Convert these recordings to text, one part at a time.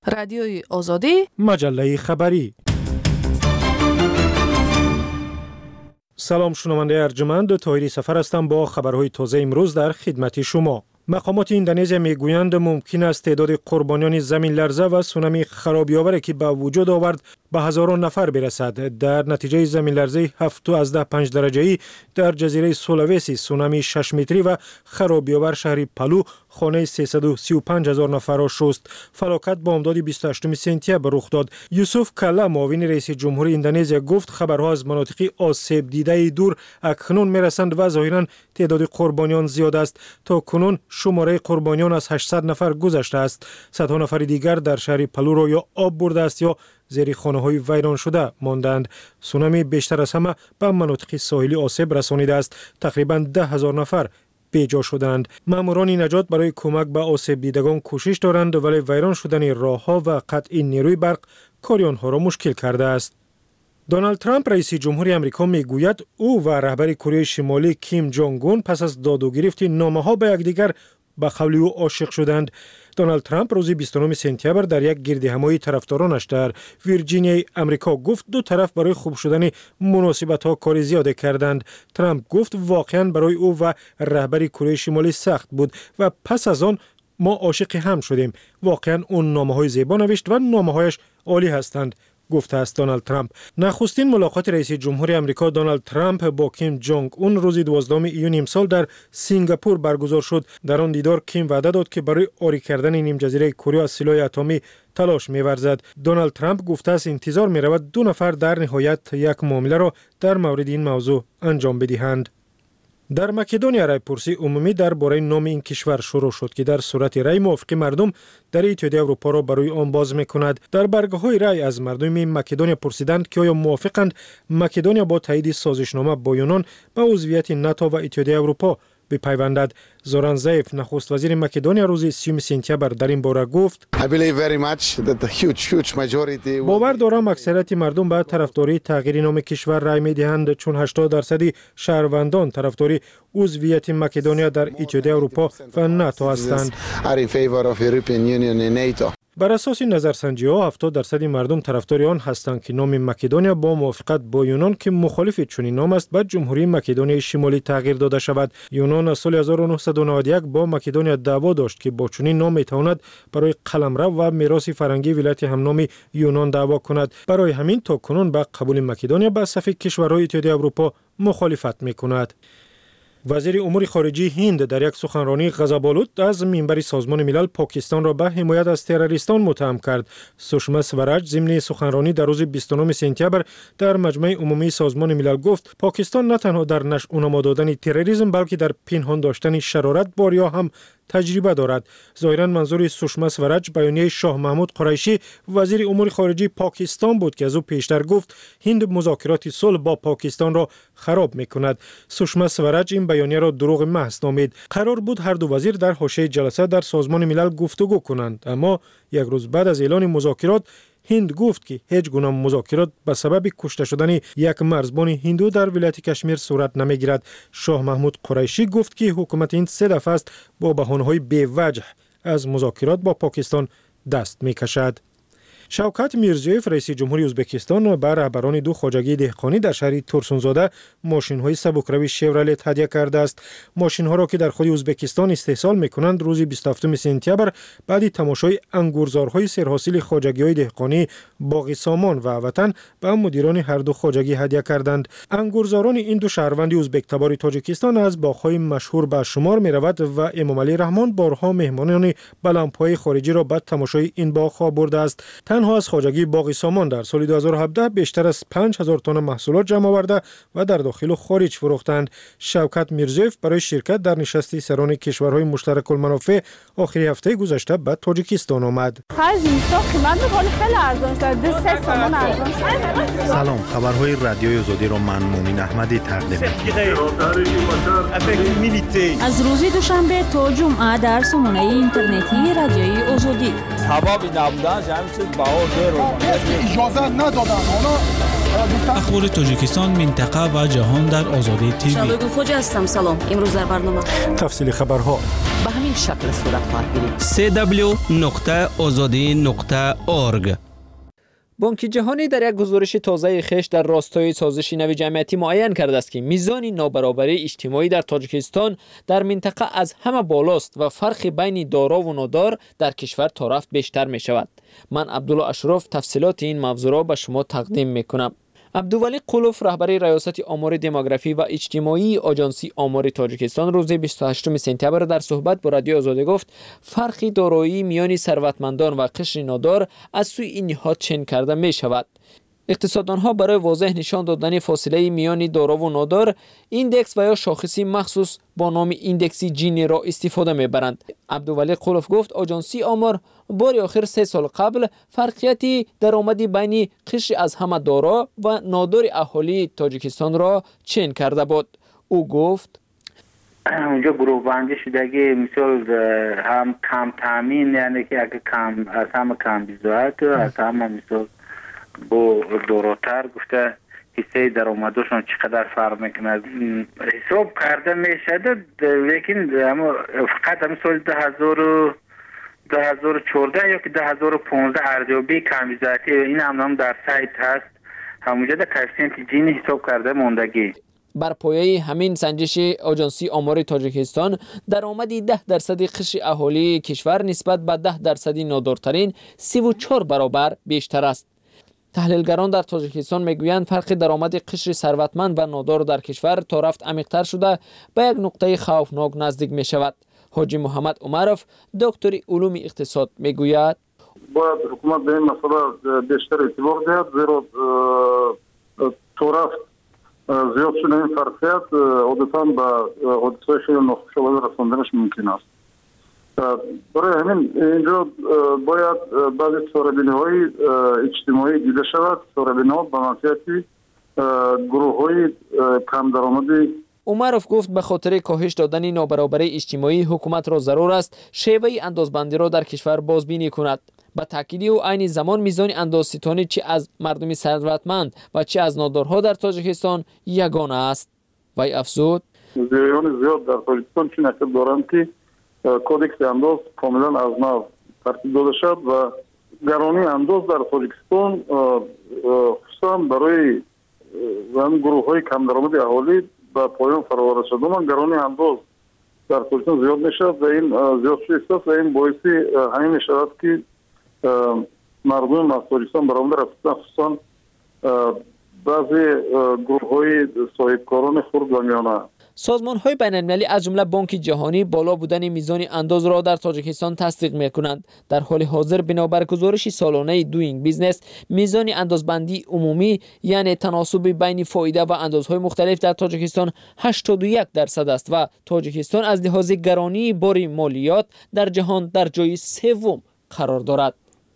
رادیوی آزادی، مجله خبری. سلام شنونده ارجمند، طاهری سفر هستم با خبرهای تازه امروز در خدمت شما. مقامات اندونزیا میگویند ممکن است تعداد قربانیان زمین لرزه و سونامی خرابی‌آوری که به وجود آورد به هزاران نفر برسد. در نتیجه زمین لرزه 7.5 درجه‌ای در جزیره سولاویسی، سونامی 6 متری و خرابی‌آور شهر پالو خانه 335,000 نفر را شست. فلاکت بامداد 28 سپتامبر رخ داد. یوسف کالا، معاون رئیس جمهوری اندونزیا، گفت خبرها از مناطق آسیب دیده دور اکنون میرسند و ظاهراً تعداد قربانیان زیاد است. تا کنون شماره قربانیان از 800 نفر گذشته است. صدها نفر دیگر در شهر پالو را یا آب برده است یا زیر خانه‌های ویران شده ماندند. سونامی بیشتر از همه به مناطق ساحلی آسیب رسانیده است. تقریباً 10,000 نفر بیجا شدند. ماموران نجات برای کمک به آسیب دیدگان کوشش دارند، ولی ویران شدن راه‌ها و قطع نیروی برق کار آنها را مشکل کرده است. دونالد ترامپ رئیس جمهوری آمریکا میگوید او و رهبر کره شمالی کیم جونگ اون پس از داد و گرفت نامه‌ها به یکدیگر به قول او عاشق شدند. دونالد ترامپ روز 29 سپتامبر در یک گردهمایی طرفدارانش در ویرجینیای آمریکا گفت دو طرف برای خوب شدن مناسبت‌ها کار زیادی کردند. ترامپ گفت واقعاً برای او و رهبر کره شمالی سخت بود و پس از آن ما عاشق هم شدیم. واقعاً اون نامه‌های زیبا نوشت و نامه‌هایش عالی هستند، گفته است دونالد ترامپ. نخستین ملاقات رئیس جمهوری آمریکا دونالد ترامپ با کیم جونگ اون روز 12 ایون امسال در سینگاپور برگزار شد. در آن دیدار کیم وعده داد که برای عاری کردن نیم جزیره کره از سلاح اتمی تلاش می‌ورزد. دونالد ترامپ گفته است انتظار می‌رود دو نفر در نهایت یک معامله را در مورد این موضوع انجام بدهند. در مکدونیا رایپرسی عمومی درباره نام این کشور شروع شد که در صورت رای موافق مردم در اتحادیه اروپا را برای آن باز می‌کند. در برگه‌های رای از مردم مکدونیا پرسیدند که آیا موافقند مکدونیا با تایید سازشنامه با یونان به عضویت ناتو و اتحادیه اروپا بپیوندد. زوران زایف، نخست وزیر مکدونیا، روز 30 سپتامبر در این باره گفت باور دارم اکثریت مردم به طرفداری تغییر نام کشور رای می‌دهند، چون 80% شهروندان طرفداری عضویت مکدونیا در اتحادیه اروپا و ناتو هستند. بر اساس نظرسنجی‌ها 70% مردم طرفدار آن هستند که نام مکدونیا با موافقت با یونان که مخالف چنین نام است به جمهوری مکدونیای شمالی تغییر داده شود. یونان از سال 1991 با مکدونیا دعوا داشت که با چنین نام میتواند برای قلمرو و میراث فرهنگی ولایت همنام یونان دعوا کند. برای همین تا کنون به قبول مکدونیا به صف کشورهای اتحادیه اروپا مخالفت میکند. وزیر امور خارجه هند در یک سخنرانی غضب‌آلود از منبر سازمان ملل پاکستان را به حمایت از تروریستان متهم کرد. سشما سوراج ضمن سخنرانی در روز 29 سپتامبر در مجمع عمومی سازمان ملل گفت پاکستان نه تنها در نشأ و نما دادن تروریسم بلکه در پنهان داشتن شرارت باریا هم تجربه دارد. ظاهراً منظور سشما سوراج بیانیه شاه محمود قریشی وزیر امور خارجه پاکستان بود که از او پیشتر گفت هند مذاکرات صلح با پاکستان را خراب می‌کند. سشما سوراج این بیانیه را دروغ محض نامید. قرار بود هر دو وزیر در حاشیه جلسه در سازمان ملل گفتگو کنند، اما یک روز بعد از اعلان مذاکرات هند گفت که هیچ گونه مذاکرات به سبب کشته شدن یک مرزبان هندو در ولایت کشمیر صورت نمیگیرد. شاه محمود قریشی گفت که حکومت هند سه دفعه است با بهانه‌های بی‌وجه از مذاکرات با پاکستان دست میکشد. شوکت میرزیویف رئیس جمهوری ازبکستان به رهبران دو خواجگی دهقانی در شهر تورسونزاده ماشین‌های سبکروی شورلت هدیه کرده است. ماشین‌ها را که در خود ازبکستان استحصال می‌کنند روز 27 سپتامبر بعد تماشای انگورزارهای سرحاصل خواجگی‌های دهقانی باغ سامان و وطن به مدیران هر دو خواجگی هدیه کردند. انگورزاران این دو شهروند ازبک تبار تاجیکستان از باغ‌های مشهور به شمار می‌رود و امام علی رحمان بارها مهمانان بلندپای خارجی را به تماشای این باغ‌ها برده است. تنها از خواجگی باغ سامان در سال 2017 بیشتر از 5,000 تن محصولات جمع آورده و در داخل و خارج فروختند. شوکت میرزیوف برای شرکت در نشست سران کشورهای مشترک المنافع آخر هفته گذشته به تاجیکستان آمد. سلام، خبرهای رادیوی آزادی را من مومن احمدی تقدیم می‌کنم. از روز دوشنبه تا جمعه در سامانه اینترنتی رادیوی آزادی. اجازه ندادن اونا اخبار تاجیکستان، منطقه و جهان در آزادی تیوی. شادو خوجا هستم. سلام. امروز در برنامه تفصیل خبرها به همین شکل صورت خواهد گرفت. www.azadi.org. بانک جهانی در یک گزارش تازه خویش در راستای سازش نو جمعیتی معین کرده است که میزان نابرابری اجتماعی در تاجیکستان در منطقه از همه بالاست و فرق بین دارا و نادار در کشور تا رفت بیشتر می شود. من عبدالله اشرف تفصیلات این موضوع را به شما تقدیم می کنم. عبدالولی قلوف رهبر ریاست آمار دموگرافی و اجتماعی آژانسی آمار تاجیکستان روز 28 سپتامبر در صحبت با رادیو آزادی گفت فرق دارایی میان ثروتمندان و قشر نادار از سوی این نهاد چنین کرده می شود. اقتصاددانها برای واضح نشان دادن فاصله میان دارا و نادار ایندکس و یا شاخصی مخصوص با نام ایندکسی جینی را استفاده میبرند. عبدالولی قلوف گفت آژانسی آمار بار آخر 3 سال قبل فرقیتی درآمدی بین قشر از همه دارا و نادار اهالی تاجیکستان را چین کرده بود. او گفت اونجا گروه بندی شدگی مثال هم کم تامین، یعنی که اگه کم از همه کم بیزاعت از همه مثال با دوراتر گفته حصه درآمدشون چقدر فرق میکنه حساب کرده میشده، لیکن فقط هم سال 2014 یا که 2015 ارزیابی کمیزاتی این هم در سایت هست، همونجا در کوفیشنت جینی حساب کرده موندگی. بر پایه همین سنجش آژانسی آمار تاجیکستان درآمدی 10% قشر اهالی کشور نسبت به 10% نادارترین 34 برابر بیشتر است. تحلیلگران در تاجیکستان میگویند فرق درآمد قشر ثروتمند و نادار در کشور تا رفت عمیق‌تر شده به یک نقطه خوفناک نزدیک می شود. حاجی محمد عمرов دکتر علوم اقتصاد میگوید باید حکومت به این مسئله بیشتر اعتبار دهد، زیرا تا رفت زیاد شدن این فرقیت عادتاً به حادثه‌های خیلی ناخوشایند رساندنش ممکن است. برای همین اینجا باید بعضی ساربینی‌های اجتماعی دیده شود، ساربینی‌ها به منفعت گروه‌های کم درآمدی. عمرов گفت به خاطر کاهش دادن نابرابری اجتماعی حکومت را ضرور است شیوه اندازبندی را در کشور بازبینی کند. با تاکید او عین زمان میزان اندازستانی چه از مردم ثروتمند و چه از نادارها در تاجیکستان یگانه است. وی افزود زیان زیاد در تاجیکستان چی نکرد دارند که کودکس انداز کاملا از نو ترتیب داده شد و گرانی انداز در تاجیکستان خصوصا برای گروه های کم درآمد اهالی به پایان فرا رسیدن گرانی انداز در تاجیکستان زیاد میشد و این زیاد شده و این باعث همین میشود که مردم از تاجیکستان برآمده رفتن، خصوصا بعضی گروه های صاحبکاران خرد و میانه. سازمان‌های بین‌المللی از جمله بانک جهانی بالا بودن میزان انداز را در تاجیکستان تصدیق می‌کنند. در حال حاضر بنابر گزارش سالانه دوینگ بیزنس میزان اندازبندی عمومی یعنی تناسب بین فایده و اندازهای مختلف در تاجیکستان 81% است و تاجیکستان از لحاظ گرانی بار مالیات در جهان در جای سوم قرار دارد.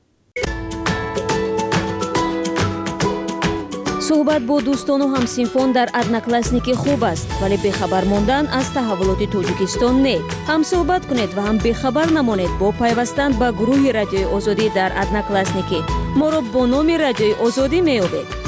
صحبت با دوستان و همسنفان در ادناکلاسنیک خوب است، ولی بخبر ماندن از تحولات تاجیکستان نه. هم صحبت کنید و هم بخبر نمانید با پیوستن به گروه رادیوی آزادی در ادناکلاسنیک. ما را با نام رادیوی آزادی میابید.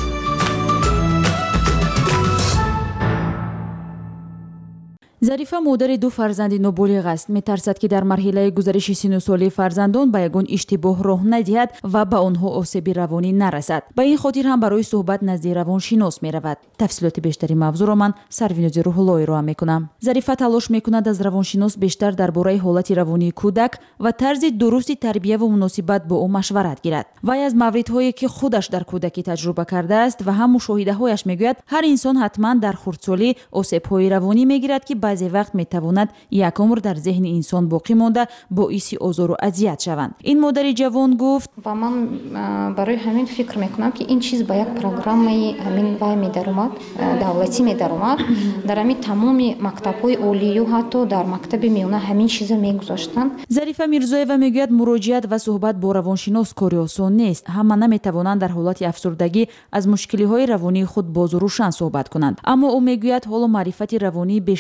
ظریفه مادر 2 فرزند نوبالغ است. می‌ترسد که در مرحله گذرش سن و سالی فرزندان به یگان اشتباه راه ندهد و به آنها آسیب روانی نرسد. به این خاطر هم برای صحبت نزد روانشناس می‌رود. تفصیلات بیشتری موضوع را من سرویناز روح‌اللهی را می‌کنم. ظریفه تلاش می‌کند از روانشناس بیشتر درباره حالت روانی کودک و طرز درستی تربیت و مناسبت با او مشورت گیرد. وی از موردهایی که خودش در کودکی تجربه کرده است و هم مشاهده‌هایش می‌گوید هر انسان حتما در خردسالی آسیب‌های روانی می‌گیرد که بعضی وقت میتواند یک عمر در ذهن انسان باقی مانده باعث آزار و اذیت شوند. این مادر جوان گفت و من برای همین فکر میکنم که این چیز با یک پروگرام همین وای میدارد دولتی میدارد در همین تمام مکتب‌های عالی و حتی در مکتب میانه همین چیزا میگذاشتن. ظریفه میرزایeva میگوید مراجعت و صحبت با روانشناس کاری آسان نیست. همه نمیتوانند در حالت افسردگی از مشکلی‌های روانی خود باز و روشن صحبت کنند. اما او میگوید حالا معرفت روانی بیشتری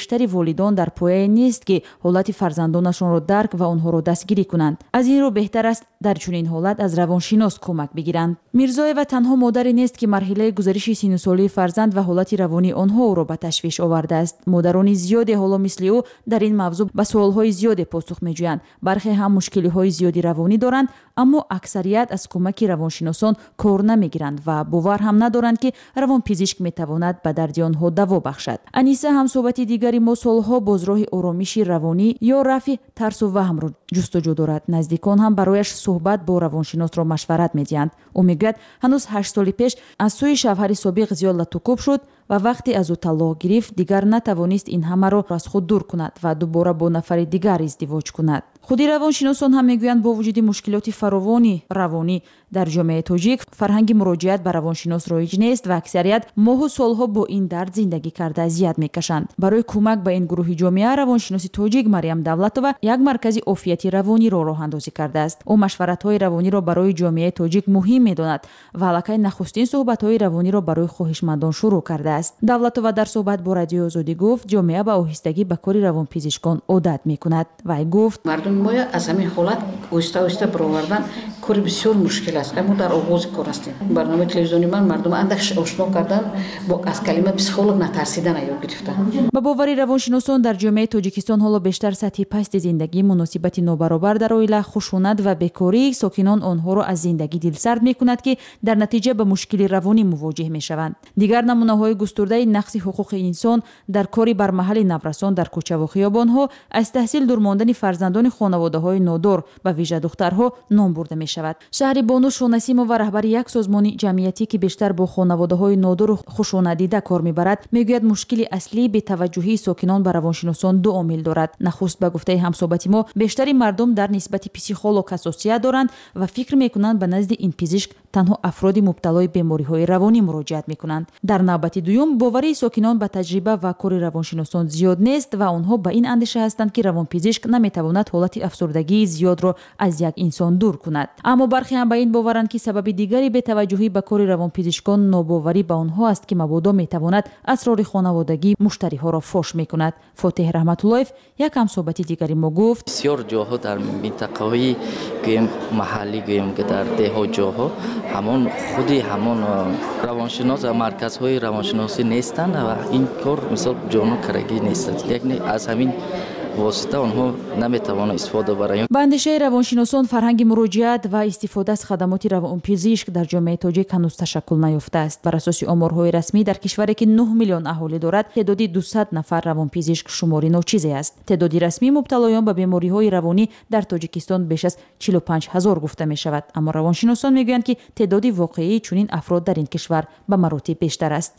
волидон дар пояе нест ки ҳолати фарзандонашонро дарк ва онҳоро дастгирӣ кунанд. аз ин рӯ беҳтар аст дар чунин ҳолат аз равоншинос кӯмак бигиранд. мирзоева танҳо модаре нест ки марҳилаи гузариши синусолии фарзанд ва ҳолати равонии онҳо ӯро ба ташвиш овардааст. модарони зиёде ҳоло мисли ӯ дар ин мавзӯъ ба суолҳои зиёде посух меҷӯянд. бархе ҳам мушкилиҳои зиёди равонӣ доранд, аммо аксарият аз кӯмаки равоншиносон кор намегиранд ва бовар ҳам надоранд ки равонпизишк метавонад ба дарди онҳо даво бахшад. аниса ҳамсоҳбати дигари мо солҳо боз роҳи оромиши равонӣ ё рафъи тарсу ваҳмро ҷустуҷӯ дорад. наздикон ҳам барояш суҳбат бо равоншиносро машварат медиҳанд. ӯ мегӯяд ҳанӯз 8 соли пеш аз сӯи шавҳари собиқ зиёд латукуб шуд ва вақте аз ӯ талоқ гирифт дигар натавонист ин ҳамаро аз худ дур кунад ва дубора бо нафари дигар издивоҷ кунад. худи равоншиносон ҳам мегӯянд бо вуҷуди мушкилоти фаровони равонӣ дар ҷомеаи тоҷик фарҳанги муроҷиат ба равоншинос роиҷ нест ва аксарият моҳу солҳо бо ин дард зиндагӣ карда азият мекашанд. барои кӯмак ба ин гурӯҳи ҷомеа равоншиноси тоҷик Мариям Давлатова як маркази офияти равониро роҳандозӣ кардааст. ӯ машваратҳои равониро барои ҷомеаи тоҷик муҳим медонад ва аллакай нахустин суҳбатҳои равониро барои хоҳишмандон шурӯъ кардааст. Давлатова дар суҳбат бо Радиои Озодӣ гуфт ҷомеа ба оҳистагӣ ба кори равонпизишкон одат мекунад. вай гуфт бояд аз ҳамин ҳолат оҳиста оҳиста баровардан кори бисёр мушкил аст. мо дар оғози кор ҳастем. барномаи телевизиони ман мардум андак ошно кардан бо аз калима психолог натарсидан ёд гирифтан. ба бовари равоншиносон дар ҷомеаи тоҷикистон ҳоло бештар сатҳи пасти зиндагӣ, муносибати нобаробар дар оила, хушунат ва бекории сокинон онҳоро аз зиндагӣ дилсард мекунад ки дар натиҷа ба мушкили равонӣ мувоҷиҳ мешаванд. дигар намунаҳои густурдаи нақси ҳуқуқи инсон дар кори бармаҳали наврасон дар кӯчаву хиёбонҳо, аз таҳсил дурмондани фарзандони хонаводаҳои нодор ба вижа духтарҳо ном бурда мешавад. шаҳрибону Шонасимова раҳбари як созмони ҷамъиятӣ ки бештар бо хонаводаҳои нодору хушунатдида кор мебарад мегӯяд мушкили аслии бетаваҷҷуҳии сокинон ба равоншиносон ду омил дорад. нахуст ба гуфтаи ҳамсоҳбати мо бештари мардум дар нисбати психолог ҳассосият доранд ва фикр мекунанд ба назди ин пизишк танҳо афроди мубталои бемориҳои равонӣ муроҷиат мекунанд. дар навбати дуюм боварии сокинон ба таҷриба ва кори равоншиносон зиёд нест ва онҳо ба ин андеша ҳастанд ки равонпизишк наметавонад ҳолати афсурдагии зиёдро аз як инсон дур кунад. аммо бархе ҳам ба ин боваранд ки сабаби дигари бетаваҷҷуҳӣ ба кори равонпизишкон нобоварӣ ба онҳо аст ки мабодо метавонад асрори хонаводагӣ муштариҳоро фош мекунад. фотеҳ раҳматуллоев як ҳамсоҳбати дигари мо гуфт бисёр ҷоҳо дар минтақаҳои гӯем маҳаллӣ гӯем дар деҳо ҷоҳо ҳамон худи ҳамон равоншинос ва марказҳои равоншиносӣ нестанд ва ин кор мисол ҷону карагӣ нест. яъне аз ҳамин восита онҳо наметавонанд истифода баранд. ба андешаи равоншиносон фарҳанги муроҷиат ва истифода аз хадамоти равонпизишк дар ҷомеаи тоҷик ҳанӯз ташаккул наёфтааст. бар асоси оморҳои расмӣ дар кишваре ки 9 миллион аҳолӣ дорад теъдоди 200 нафар равонпизишк шумори ночизе аст. теъдоди расмии мубталоён ба бемориҳои равонӣ дар тоҷикистон беш аз 45 000 гуфта мешавад, аммо равоншиносон мегӯянд ки теъдоди воқеии чунин афрод дар ин кишвар ба маротиб бештар аст.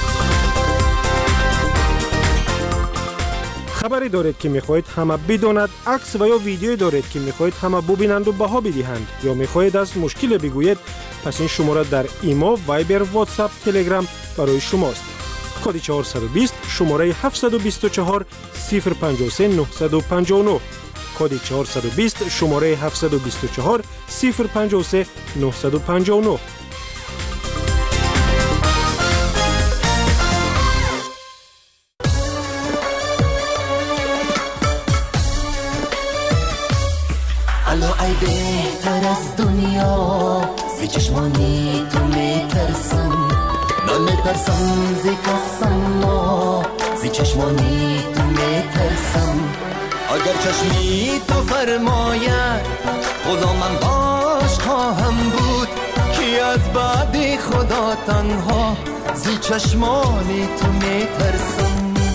хабаре доред ки мехоҳед ҳама бидонад, акс ва ё видеое доред ки мехоҳед ҳама бубинанду баҳо бидиҳанд ё мехоҳед аз мушкиле бигӯед, пас ин шумора дар имо, вайбер, ватсап, телеграм барои шумост. коди 420 шумораи 724 053 959. коди 420 шумораи 724 053 959. ای بهتر از دنیا زی چشمانی تو میترسم نمیترسم زی کسم زی چشمانی تو میترسم اگر چشمی تو فرماید غلامم باش خواهم بود کی از بعد خدا تنها زی چشمانی تو میترسم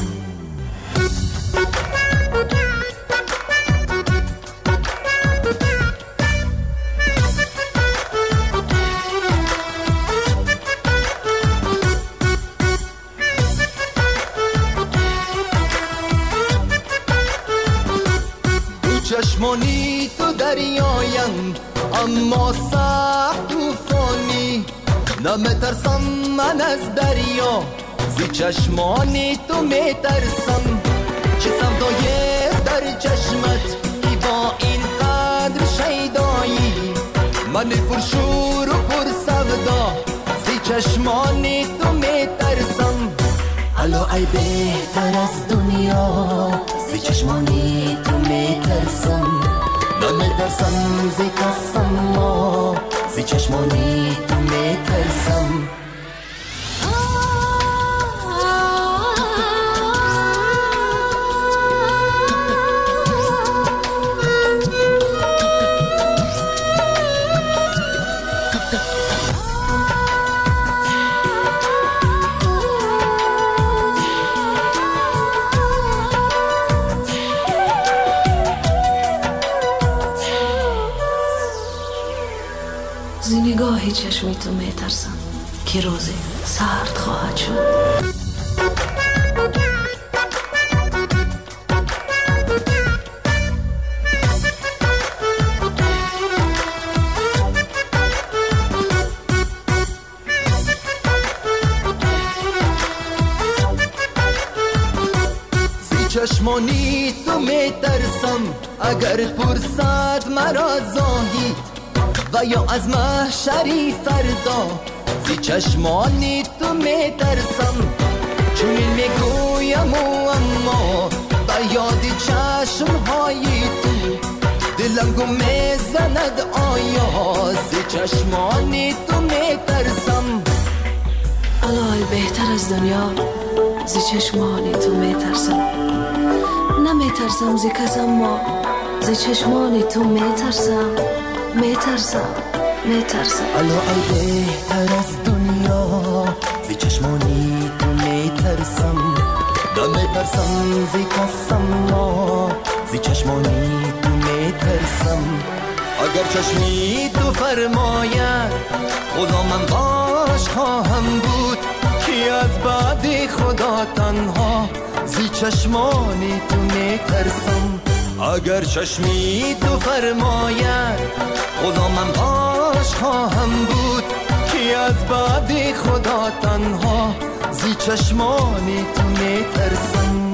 چشمانی تو دریایند اما سخت طوفانی نمیترسم من از دریا زی چشمانی تو میترسم چه سودای در چشمت ای با این قدر شیدایی من پرشور و پر سودا زی چشمانی تو میترسم الو ای بهتر از دنیا زی چشمانی تو میترسم نمیترسم زی کسم ما زی چشمانی تو میترسم نگاه چشمی تو میترسم که روزی سرد خواهد شد. زی چشمانی تو میترسم اگر پرسد مرا زاهی و یا از محشری فردا زی چشمانی تو میترسم چونین میگویم و اما با یاد چشمهای تو دلم گم میزند آیا زی چشمانی تو میترسم الهی بهتر از دنیا زی چشمانی تو میترسم نمیترسم زی کس اما زی چشمانی تو میترسم الو ای بهتر از دنیا زی چشمانی تو میترسم نمیترسم زی کسم ما زی چشمانی تو میترسم اگر چشمی تو فرماید خدا من باش خواهم بود کی از بعد خدا تنها زی چشمانی تو میترسم اگر چشمی تو فرماید خدا من باش خواهم بود کی از بعد خدا تنها زی چشمانی تو میترسم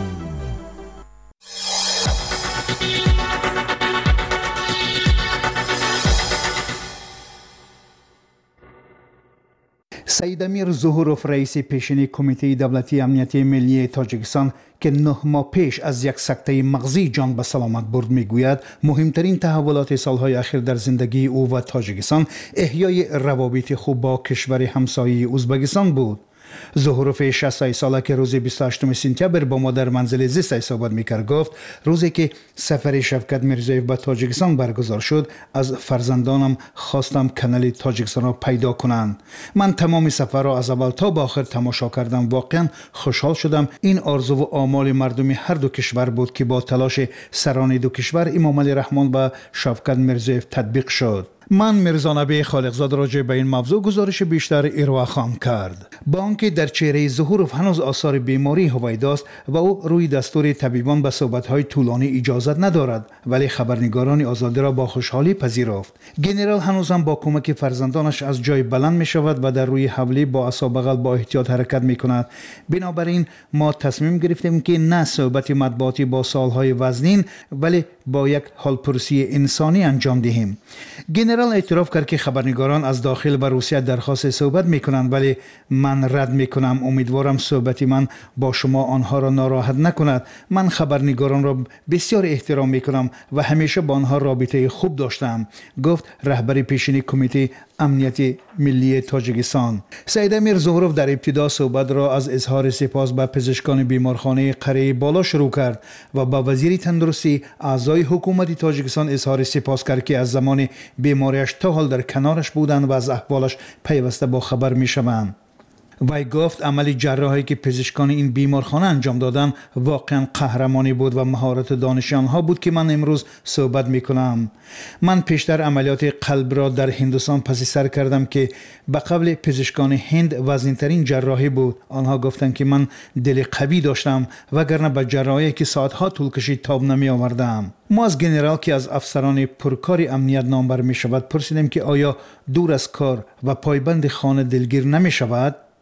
سید امیر ظهوروف رئیس پیشین کمیته دولتی امنیتی ملی تاجیکستان که 9 ماه پیش از یک سکته مغزی جان به سلامت برد میگوید مهمترین تحولات سالهای اخیر در زندگی او و تاجیکستان احیای روابط خوب با کشور همسایه ازبکستان بود. ظهوروف 60 ساله که روز 28 سپتامبر با ما در منزل زیست صحبت میکرد گفت روزی که سفر شوکت میرزایف به تاجیکستان برگزار شد از فرزندانم خواستم کانال تاجیکستان را پیدا کنند. من تمام سفر را از اول تا به آخر تماشا کردم. واقعا خوشحال شدم. این آرزو و آمال مردم هر دو کشور بود که با تلاش سران دو کشور امام علی رحمان به شوکت میرزایف تطبیق شد. من میرزا نبی خالقزاد راجع به این موضوع گزارش بیشتر ارائه خواهم کرد. با آنکه در چهره ظهوروف هنوز آثار بیماری هویدا است و او روی دستور طبیبان به صحبت‌های طولانی اجازت ندارد، ولی خبرنگاران آزاده را با خوشحالی پذیرفت. گنرال هنوز هم با کمک فرزندانش از جای بلند می شود و در روی حولی با عصا بغل با احتیاط حرکت می کند. بنابراین ما تصمیم گرفتیم که نه صحبت مطبوعاتی با سالهای وزنین ولی با یک حالپرسی انسانی انجام دهیم. گنرال اعتراف کرد که خبرنگاران از داخل و روسیه درخواست صحبت میکنند، ولی من رد میکنم. امیدوارم صحبت من با شما آنها را ناراحت نکند. من خبرنگاران را بسیار احترام میکنم و همیشه با آنها رابطه خوب داشتم، گفت رهبر پیشین کمیته امنیتی ملی تاجیکستان. سید امیر ظهوروف در ابتدا صحبت را از اظهار سپاس به پزشکان بیمارخانه قره بالا شروع کرد و با وزیر تندرستی اعضای حکومت تاجیکستان اظهار سپاس کرد که از زمان بیماریش تا حال در کنارش بودند و از احوالش پیوسته با خبر میشوند. وی گفت عمل جراحی که پزشکان این بیمارخانه انجام دادند واقعا قهرمانی بود و مهارت دانش آنها بود که من امروز صحبت میکنم. من پیشتر عملیات قلب را در هندوستان پس سر کردم که به قبل پزشکان هند وزن‌ترین جراحی بود. آنها گفتند که من دل قوی داشتم وگرنه به جراحی که ساعتها طول کشید تاب نمی آوردم. ما از گنرال که از افسران پرکار امنیت نامبر می شود پرسیدیم که آیا دور از کار و پایبند خانه دلگیر نمی شود؟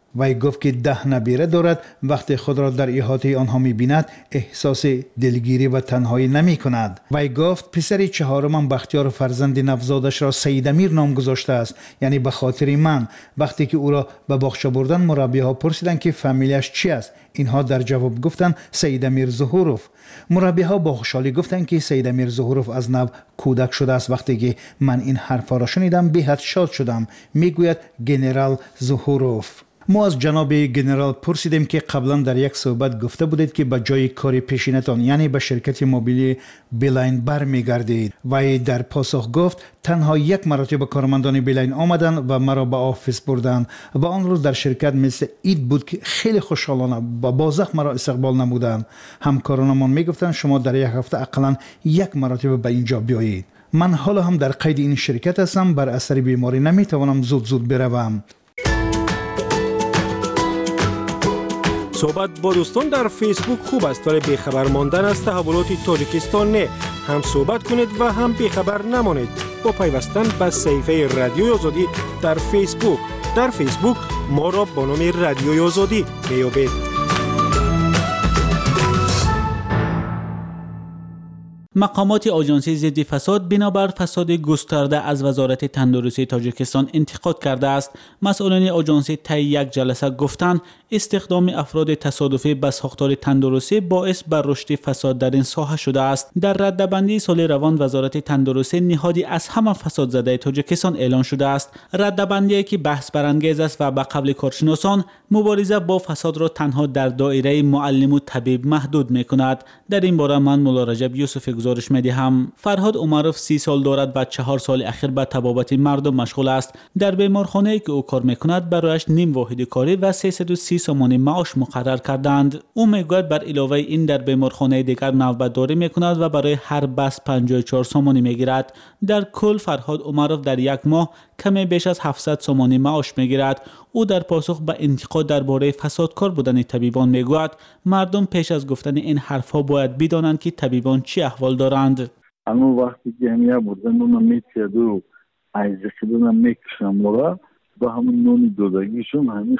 وی گفت که 10 نبیره دارد. وقتی خود را در احاطه آنها می‌بیند احساس دلگیری و تنهایی نمی‌کند. وی گفت پسر چهارمم بختیار فرزند نوزادش را سید امیر نام گذاشته است، یعنی به خاطر من. وقتی که او را به باغچه بردن مربی‌ها پرسیدند که فامیلیش چی است، اینها در جواب گفتند سید امیر ظهوروف. مربی‌ها با خوشحالی گفتند که سید امیر ظهوروف از نو کودک شده است. وقتی که من این حرفا را شنیدم بهت شاد شدم، میگوید گنرال ظهوروف. ما از جناب گنرال پرسیدیم که قبلا در یک صحبت گفته بودید که به جای کار پیشینتان یعنی به شرکت موبیلی بیلاین برمیگردید. و در پاسخ گفت تنها 1 مرتبه کارمندان بیلاین آمدند و مرا به آفیس بردند و آن روز در شرکت مثل اید بود که خیلی خوشحالانه با بازخ مرا استقبال نمودند. همکارانمان میگفتند شما در یک هفته اقلا 1 مرتبه به اینجا بیایید. من حالا هم در قید این شرکت هستم. بر اثر بیماری نمیتوانم زود بروم. صحبت با دوستان در فیسبوک خوب است ولی بیخبر ماندن از تحولات تاجیکستان نه. هم صحبت کنید و هم بیخبر نمانید با پیوستن به صفحه رادیوی آزادی در فیسبوک. در فیسبوک ما را با نام رادیوی آزادی میابید. مقامات آژانسی ضد فساد بنابر فساد گسترده از وزارت تندرستی تاجیکستان انتقاد کرده است. مسئولان آژانسی طی یک جلسه گفتند استخدام افراد تصادفی به ساختار تندرستی باعث بر رشد فساد در این ساحه شده است. در ردبندی سال روان وزارت تندرستی نهادی از همه فساد زده تاجیکستان اعلان شده است. ردبندی که بحث برانگیز است و به قول کارشناسان مبارزه با فساد را تنها در دایره معلم و طبیب محدود می‌کند. در این باره من مولا رجب یوسف گزارش می‌دهم. فرهاد عمروف 30 سال دارد و 4 سال اخیر به طبابت مردم مشغول است. در بیمارخانه‌ای که او کار می‌کند برایش نیم واحد کاری و 330 سومانی معاش مقرر کردند. او میگوید بر علاوه این در بیمارخانه دیگر نوبتداری می‌کند و برای هر بس 54 سومانی می‌گیرد. در کل فرهاد عمروف در یک ماه کمی بیش از 700 سومانی معاش می‌گیرد. او در پاسخ به انتقاد درباره فسادکار بودن طبیبان میگوید مردم پیش از گفتن این حرفها باید بدانند که طبیبان چی احوال دارند. اما وقتی که همیا بردن اونم میتید و عیزه شدن میکشم لورا با همون نونی دودگیشون همین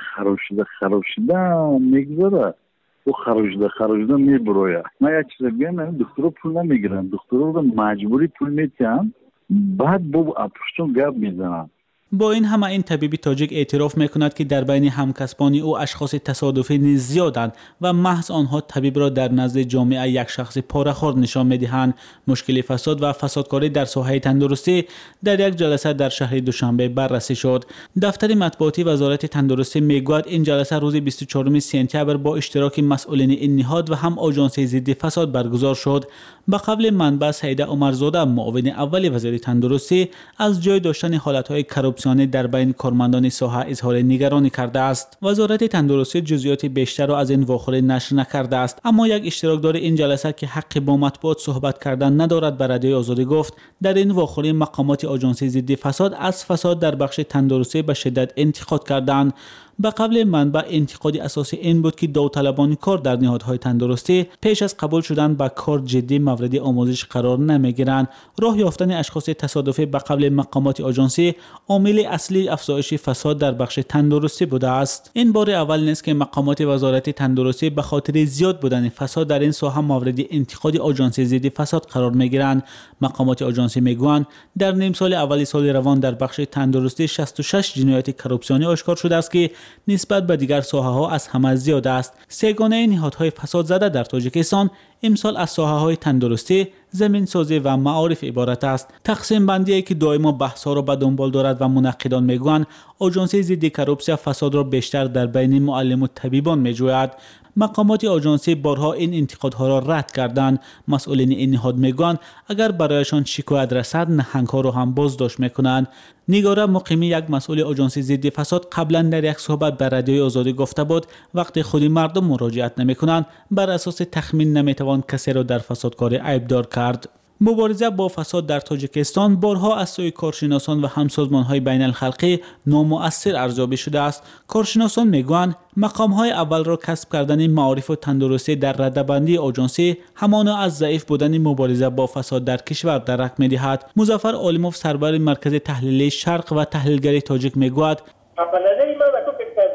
خروشیده میگذاره و خروشیده میبرویه. من یک چیز بگم همین دکتر پول نمیگیرن، دکتر رو مجبوری پول میتین بعد با اپشتون گپ میزنن. با این همه این طبیبی تاجیک اعتراف میکند که در بین همکسبان او اشخاص تصادفی نیز زیادند و محض آنها طبیب را در نزد جامعه یک شخص پاره‌خور نشان میدهند. مشکل فساد و فسادکاری در ساحه تندرستی در یک جلسه در شهر دوشنبه بررسی شد. دفتر مطبوعاتی وزارت تندرستی میگوید این جلسه روز 24 سپتامبر با اشتراک مسئولین این نهاد و هم آژانس ضد فساد برگزار شد. به قول منبع سعید عمرزاده معاون اول وزیر تندرستی از جای داشتن حالت‌های کروپسیونی در بین کارمندان ساحه اظهار نگرانی کرده است. وزارت تندرستی جزئیات بیشتر را از این واقعه نشر نکرده است، اما یک اشتراکدار این جلسه که حق با مطبوعات صحبت کردن ندارد به رادیوی آزادی گفت در این واقعه مقامات آژانس ضد فساد از فساد در بخش تندرستی به شدت انتقاد کردند. به قبل منبع انتقادی اساسی این بود که داوطلبان کار در نهادهای تندرستی پیش از قبول شدن به کار جدی مورد آموزش قرار نمیگیرند. راه یافتن اشخاص تصادفی به قبل مقامات آژانسی عامل اصلی افزایش فساد در بخش تندرستی بوده است. این بار اول نیست که مقامات وزارت تندرستی به خاطر زیاد بودن فساد در این ساحه مورد انتقاد آژانس ضد فساد قرار میگیرند. مقامات آژانسی میگویند در نیم سال اول سال روان در بخش تندرستی 66 جنایت کروپسیونی آشکار شده است که نسبت به دیگر ساحه‌ها از همه زیاد است. سگانه نهادهای فساد زده در تاجیکستان امسال از ساحه‌های تندرستی، زمین سازی و معارف عبارت است. تقسیم بندی که دائما بحث‌ها را به دنبال دارد و منقدان میگویند آژانس ضد کروپسیا فساد را بیشتر در بین معلم و طبیبان میجوید. مقامات آژانسی بارها این انتقادها را رد کردند. مسئولین این نهاد میگویند اگر برایشان شکایت رسد نهنگ‌ها را هم بازداشت میکنند. نگاره مقیمی یک مسئول آژانس ضد فساد قبلا در یک صحبت به رادیوی آزادی گفته بود وقتی خودی مردم مراجعت نمیکنند بر اساس تخمین نمیتوان کسی را در فسادکاری عیبدار کرد. مبارزه با فساد در تاجیکستان بارها از سوی کارشناسان و همسازمان‌های بین الخلقی نامؤثر ارزیابی شده است. کارشناسان میگویند مقام‌های اول را کسب کردن معارف و تندرستی در رده‌بندی آژانسی همانا از ضعیف بودن مبارزه با فساد در کشور درک می‌دهد. مظفر عالموف سربر مرکز تحلیلی شرق و تحلیلگر تاجیک میگوید به نظر من تو فکر کردن دارم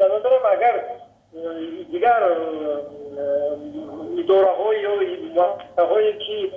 اگر دیگر اداره‌های یا مؤسسه‌هایی که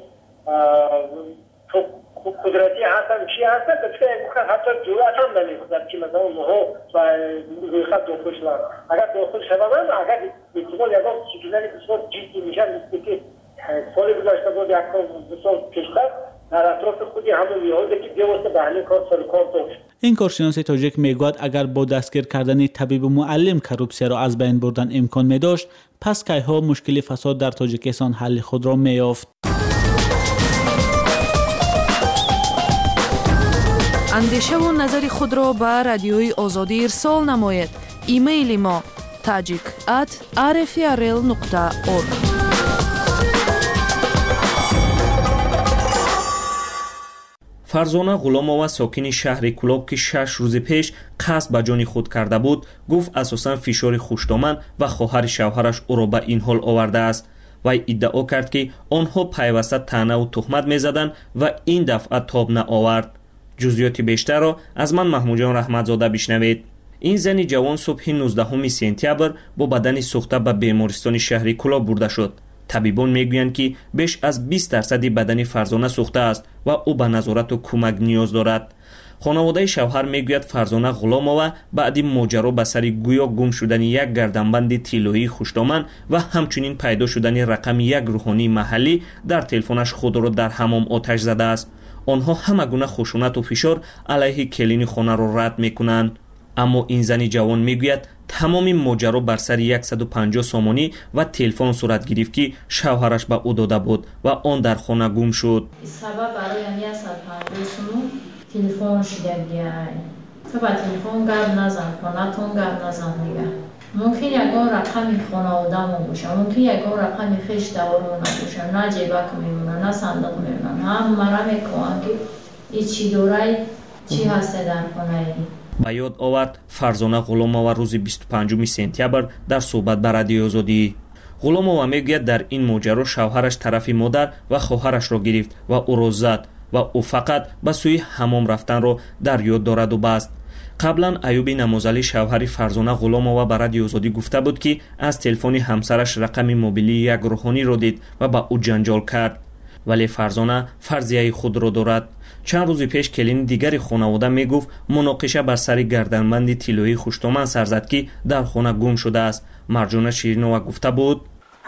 قدرتی هستن چی هستن که حتی جرأت هم نمی‌کنن که مثلا اونها و روی خط داخل شدن. اگر داخل شدن اگر احتمال یا چیزایی بسیار جدی میشن که سال گذشته بود یک سال پیشتر در اطراف خودی همون میاد که بیوسته به همین کار سر کار داشت. این کارشناس تاجیک میگوید اگر با دستگیر کردن طبیب و معلم کروپسیا را از بین بردن امکان میداشت پس کیها مشکل فساد در تاجیکستان حل خود را میافت. اندیشه و نظر خود را به رادیوی آزادی ارسال نماید. ایمیل ما tajik@rfrl.org. фарзона ғуломова сокини шаҳри кӯлоб ки 6 рӯзи пеш қасд ба ҷони худ карда буд гуфт асосан фишори хуштоман ва хоҳари шавҳараш ӯро ба ин ҳол овардааст. вай иддао кард ки онҳо пайваста таънаву туҳмат мезаданд ва ин дафъа тоб наовард. ҷузъиёти бештарро аз ман маҳмуҷон раҳматзода бишнавед. ин зани ҷавон субҳи 19 сентябр бо бадани сӯхта ба бемористони шаҳри кӯлоб бурда шуд. табибон мегӯянд ки беш аз 20% бадани фарзона сӯхтааст ва ӯ ба назорату кӯмак ниёз дорад. хонаводаи шавҳар мегӯяд фарзона ғуломова баъди моҷаро ба сари гӯё гум шудани як гарданбанди тиллоии хуштоман ва ҳамчунин пайдо шудани рақами як рӯҳонии маҳаллӣ дар телефонаш худро дар ҳамом оташ задааст. онҳо ҳама гуна хушунату фишор алайҳи келини хонаро рад мекунанд. аммо ин зани ҷавон мегӯяд тамоми моҷаро бар сари 150 сомонӣ ва телефон сурат гирифт ки шавҳараш ба ӯ дода буд ва он дар хона гум шуд. сабаб бароям 150 сомон телефон шидагиай. ба телефон гап назан, хонатон гап назан дига. мумкин ягон рақами хонаводамо боша, мумкин ягон рақами хеш даворо набоша, на ҷебак мемона, на сандуқ мемона. ҳаммара мекунанд ки и чӣ дорай, чӣ ҳасте дар хонаи. ба ёд овард фарзона ғуломова рӯзи 25 сентябр дар суҳбат ба радиои озодӣ. ғуломова мегӯяд дар ин моҷаро шавҳараш тарафи модар ва хоҳарашро гирифт ва ӯро зад ва ӯ фақат ба сӯи ҳамом рафтанро дар ёд дораду баст. қаблан аюби намозалӣ шавҳари фарзона ғуломова ба радиои озодӣ гуфта буд ки аз телефони ҳамсараш рақами мобилии як рӯҳониро дид ва ба ӯ ҷанҷол кард. вале фарзона фарзияи худро дорад. чанд рӯзи пеш келини дигари хонавода мегуфт муноқиша бар сари гарданбанди тиллоии хуштоман сар зад ки дар хона гум шудааст. марҷона ширинова гуфта буд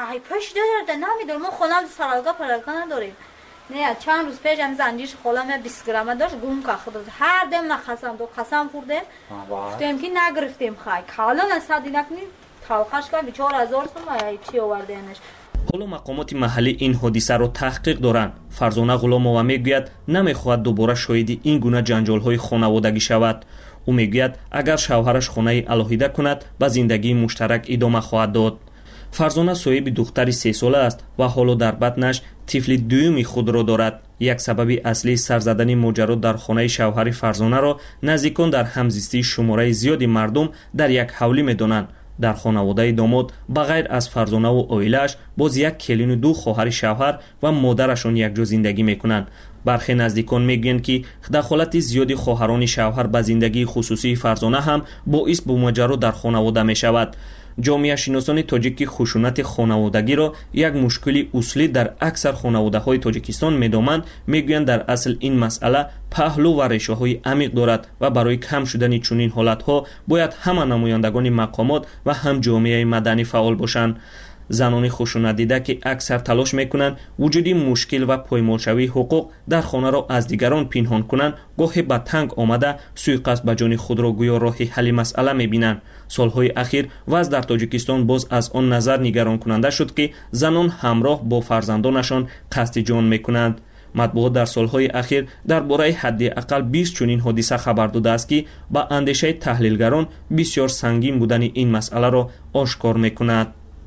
نه چند روز پیش هم زنجیرش خالم 20 گرمه داشت گم کرده بود. هر دم نخواستم دو قسم خوردم گفتم که نگرفتیم خای حالا نصدی نکنیم تلخش کنیم 4000 تومان چی آوردنش. ҳоло мақомоти маҳаллӣ ин ҳодисаро таҳқиқ доранд. фарзона ғуломова мегӯяд намехоҳад дубора шоҳиди ин гуна ҷанҷолҳои хонаводагӣ шавад. ӯ мегӯяд агар шавҳараш хонаи алоҳида кунад ба зиндагии муштарак идома хоҳад дод. фарзона соҳиби духтари 3 сола аст ва ҳоло дар батнаш тифли дуюми худро дорад. як сабаби аслии сар задани моҷаро дар хонаи шавҳари фарзонаро наздикон дар ҳамзистии шумораи зиёди мардум дар як ҳавлӣ медонанд. дар хонаводаи домод ба ғайр аз фарзонаву оилааш боз як келину ду хоҳари шавҳар ва модарашон якҷо зиндагӣ мекунанд. бархе наздикон мегӯянд ки дахолати зиёди хоҳарони шавҳар ба зиндагии хусусии фарзона ҳам боис бо моҷаро дар хонавода мешавад. ҷомеашиносони тоҷикӣ хушунати хонаводагиро як мушкили услӣ дар аксар хонаводаҳои тоҷикистон медоманд. мегӯянд дар асл ин масъала паҳлӯ ва решаҳои амиқ дорад ва барои кам шудани чунин ҳолатҳо бояд ҳама намояндагони мақомот ва ҳам ҷомеаи маданӣ фаъол бошанд. занони хушунатдида ки аксар талош мекунанд вуҷуди мушкил ва поймолшавии ҳуқуқ дар хонаро аз дигарон пинҳон кунанд гоҳе ба танг омада суиқасд ба ҷони худро гӯё роҳи ҳалли масъала мебинанд. солҳои ахир ваз дар тоҷикистон боз аз он назар нигаронкунанда шуд ки занон ҳамроҳ бо фарзандонашон қасди ҷон мекунанд. матбуот дар солҳои ахир дар бораи ҳадди ақал 20 чунин ҳодиса хабар додааст ки ба андешаи таҳлилгарон бисёр сангин будани ин масъаларо ошкор мекунад.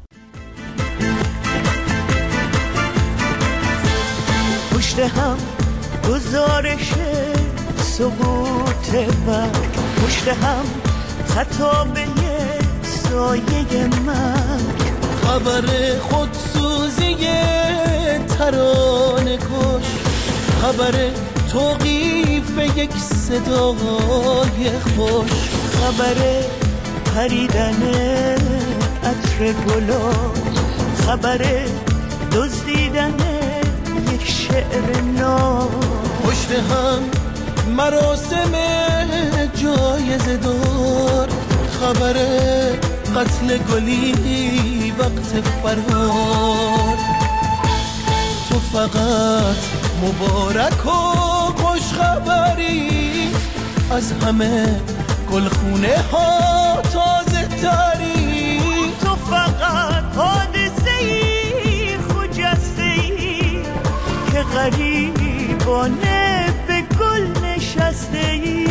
پشت هم گزارش سقوط برگ پشت هم خطابه سایه مرگ خبر خودسوزی ترانه کش خبر توقیف یک صدای خوش خبر خریدن عطر گلا، خبر دزدیدن یک شعر نو. پشت هم مراسم جایزه دار، خبر قتل گلی وقت فرار. تو فقط مبارک و خوش خبری، از همه گلخونه ها تازه تری. تو فقط حادثه‌ای خجسته‌ای که غریبانه به گل نشسته‌ای.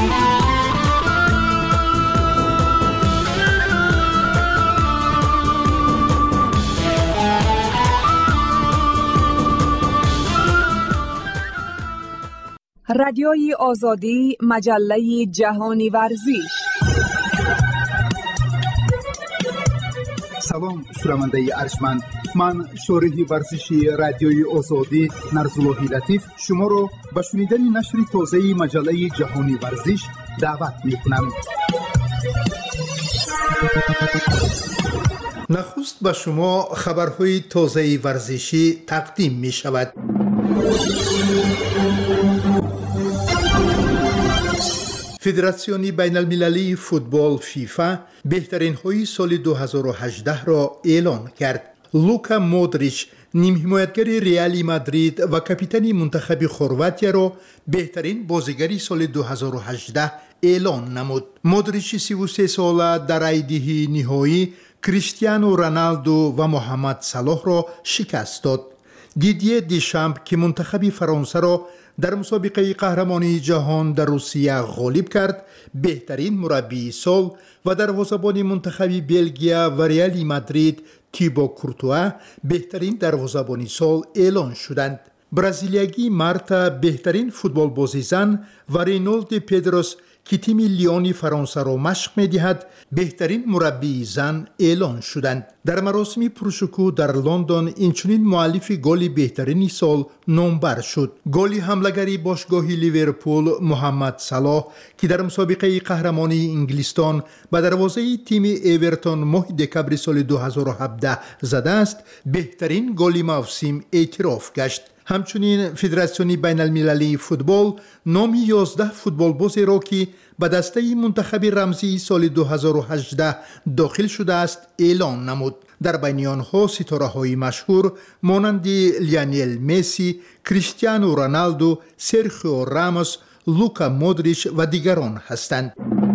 رادیوی آزادی، مجله جهانی ورزش. سلام شنونده ارجمند، من شارح ورزشی رادیوی آزادی نرزاللهی لطیف شما را به شنیدن نشر تازه مجله جهانی ورزش دعوت می‌کنم. نخست به شما خبرهای تازه ورزشی تقدیم می شود. فدراسیون بین المللی فوتبال فیفا بهترین های سال 2018 را اعلان کرد. لوکا مودریچ نیم حمایتگر ریال مادرید و کاپیتان منتخب خرواتیا را بهترین بازیگر سال 2018 اعلان نمود. مودریچ 33 ساله در ایده نهایی کریستیانو رونالدو و محمد صلاح را شکست داد. دیدیه دیشامپ که منتخب فرانسه را در مسابقه قهرمانی جهان در روسیه غالب کرد، بهترین مربی سال و دروازه‌بان منتخب بلژیا و ریال مادرید تیبو کورتوا بهترین دروازه‌بان سال اعلان شدند. برزیلیایی مارتا بهترین فوتبال بازی زن و رینولد پدروس که تیم لیون فرانسه را مشق می‌دهد بهترین مربی زن اعلان شدند. در مراسم پرشکوه در لندن اینچنین مؤلف گل بهترین سال نامبر شد. گل حمله‌گر باشگاه لیورپول محمد صلاح که در مسابقه قهرمانی انگلستان به دروازه تیم اورتون ماه دکبر سال 2017 زده است، بهترین گل موسم اعتراف گشت. همچنین فدراسیون بین المللی فوتبال نام 11 فوتبال بازی را که به دسته منتخب رمزی سال 2018 داخل شده است اعلان نمود. در بین آنها ستاره‌های مشهور مانند لیونل مسی، کریستیانو رونالدو، سرخیو راموس، لوکا مودریچ و دیگران هستند.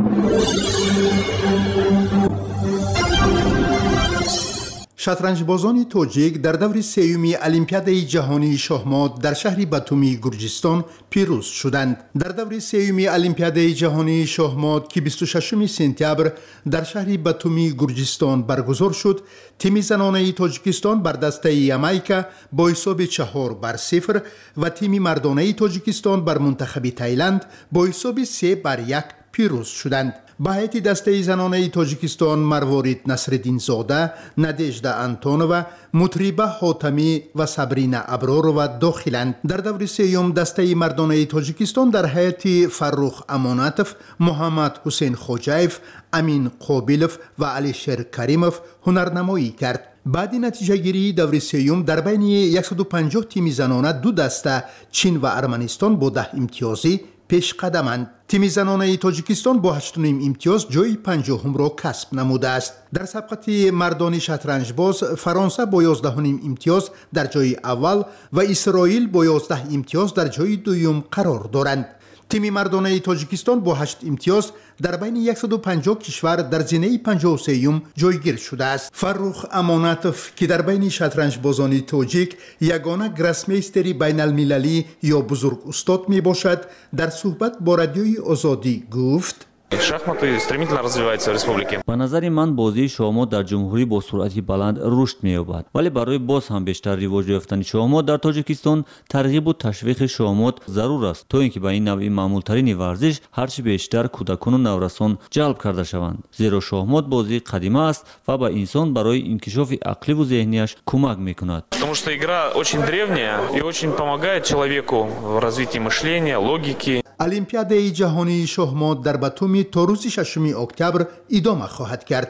شطرنجبازان تاجیک در دور سوم المپیاد جهانی شاهمات در شهر باتومی گرجستان پیروز شدند. در دور سوم المپیاد جهانی شاهمات که 26 سپتامبر در شهر باتومی گرجستان برگزار شد، تیم زنانه تاجیکستان بر دسته یامایکا با حساب 4-0 و تیم مردانه تاجیکستان بر منتخب تایلند با حساب 3-1 پیروز شدند. به هیئت دسته زنانه تاجیکستان مروارید نصرالدین زاده، ندژده انتونووا، مطریبه حاتمی و صبرینا ابرارова داخلند. در دور سوم دسته مردانه تاجیکستان در هیئت فرخ امانتوف، محمد حسین خوجایف، امین قابیلوف و علیشیر کریموف هنرنمایی کرد. بعد نتیجه گیری دور سوم در بین 150 تیم زنانه دو دسته چین و ارمنستان با 10 امتیازی پیش قدمند. تیم زنانه تاجیکستان با 8.5 امتیاز جای پنجم را کسب نموده است. در سبقت مردان شطرنج باز فرانسه با 11.5 امتیاز در جای اول و اسرائیل با 11 امتیاز در جای دوم قرار دارند. تیم مردانه تاجیکستان با 8 امتیاز در بین 150 کشور در زینه 53م جایگیر شده است. فرخ امانتوف که در بین شطرنج بازان تاجیک یگانه گراسمیستری بین المللی یا بزرگ استاد می باشد، در صحبت با رادیوی آزادی گفت: شахматы стремительно развиваются в республике. ба назари ман бозии шоҳмот дар ҷумҳурӣ бо суръати баланд рушд меёбад, вале барои боз ҳам бештар ривоҷ ёфтани шоҳмот дар тоҷикистон тарғибу ташвиқи шоҳмот зарур аст, то ин ки ба ин навъи маъмултарини варзиш ҳарчи бештар кӯдакону наврасон ҷалб карда шаванд, зеро шоҳмот бозии қадима аст ва ба инсон барои инкишофи ақливу зеҳнияш кӯмак мекунад. Потому что игра очень древняя и очень помогает человеку в развитии мышления, логики. المپیادای جهانی شهمات در باتومی تا روز 6 اکتبر ادامه خواهد کرد.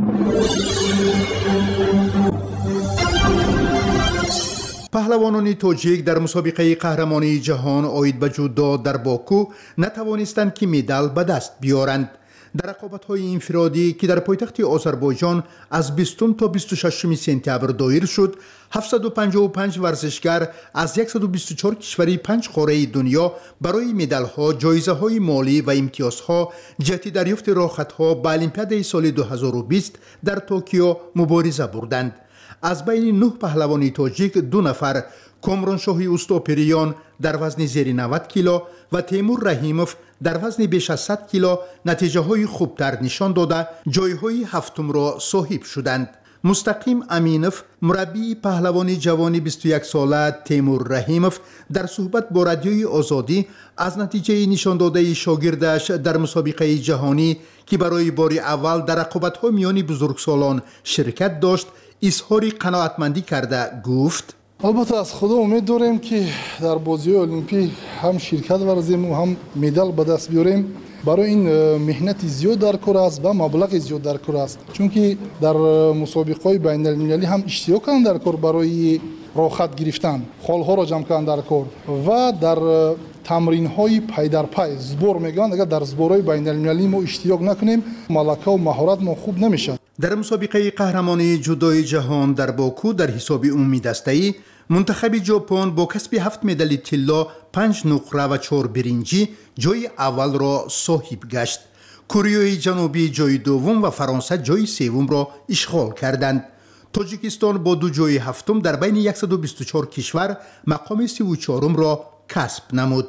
پهلوانان تاجیک در مسابقه قهرمانی جهان آید به جودو در باکو نتوانستند که مدال به دست بیارند. در رقابت‌های انفرادی که در پایتخت آذربایجان از 20 تا 26 سپتامبر دایر شد، 755 ورزشگر از 124 کشور 5 قاره دنیا برای مدال‌ها، جایزه‌های مالی و امتیازها جهت دریافت راحت‌ها به المپیادای سال 2020 در توکیو مبارزه بردند. از بین 9 پهلوان تاجیک 2 نفر، کامرانشاهی اوستاپریان در وزن زیر 90 کیلو و تیمور رحیموف در وزن بیش از 100 کیلو نتیجه های خوبتر نشان داده جایهای هفتم را صاحب شدند. مستقیم امینوف، مربی پهلوان جوان 21 ساله تیمور رحیموف، در صحبت با رادیوی آزادی از نتیجه نشان داده شاگردش در مسابقه جهانی که برای بار اول در رقابت‌های میان بزرگسالان شرکت داشت، اظهار قناعتمندی کرده گفت: البته از خدا امید داریم که در بازی المپیک هم شرکت ورزیم و هم مدال به دست بیاریم. برای این مهنت زیاد در کار است و مبلغ زیاد در کار است، چون که در مسابقات بین المللی هم اشتراک کردن در کار برای راحت گرفتن، خالها را جمع کردن در کار و در تمرین های پای در پای زبور میگن. اگر در زبورهای بین المللی ما اشتراک نکنیم ملکه و مهارت ما خوب نمیشه. در مسابقه قهرمانی جودوی جهان در باکو در حساب عمومی دسته‌ای منتخب ژاپن با کسب 7 مدال طلا، 5 نقره و 4 برنجی جای اول را صاحب گشت. کره جنوبی جای دوم و فرانسه جای سوم را اشغال کردند. تاجیکستان با 2 جای هفتم در بین 124 کشور مقام 34 را کسب نمود.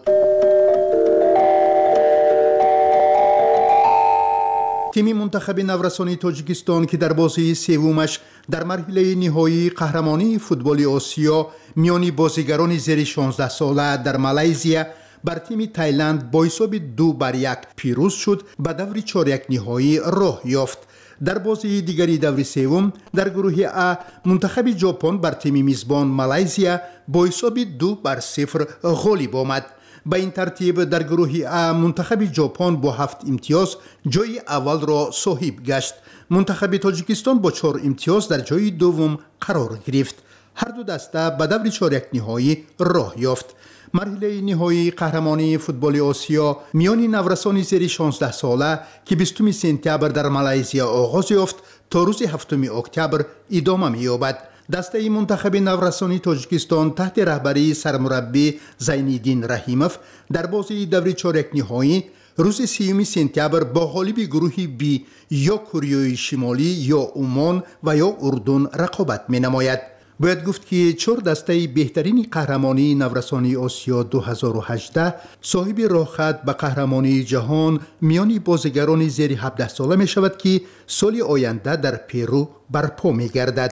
تیم منتخب نورسانی تاجیکستان که در بازی سومش در مرحله نهایی قهرمانی فوتبال آسیا میان بازیگران زیر 16 ساله در مالزیا بر تیم تایلند با حساب 2-1 پیروز شد، به دور چهارک نهایی راه یافت. در بازی دیگری دور سوم در گروه ا منتخب ژاپن بر تیم میزبان مالزیا با حساب 2-0 غالب آمد. به این ترتیب در گروه ا منتخب ژاپن با 7 امتیاز جای اول را صاحب گشت. منتخب تاجیکستان با 4 امتیاز در جای دوم قرار گرفت. هر دو دسته به دور چهارک نهایی راه یافت. مرحله نهایی قهرمانی فوتبال آسیا میان نورسان زیر 16 ساله که 20 سپتامبر در مالزیا آغاز یافت تا روز 7 اکتبر ادامه می‌یابد. دسته منتخب نورسانی تاجیکستان تحت رهبری سرمربی زینالدین رحیموف در بازی دور چهارک نهایی روز 3 سپتامبر با غالب گروه بی یا کره شمالی یا عمان و یا اردن رقابت می‌نماید. باید گفت که 4 دسته بهترین قهرمانی نورسانی آسیا 2018 صاحب راهخط به قهرمانی جهان میان بازیگران زیر 17 ساله می شود که سال آینده در پرو برپا می گردد.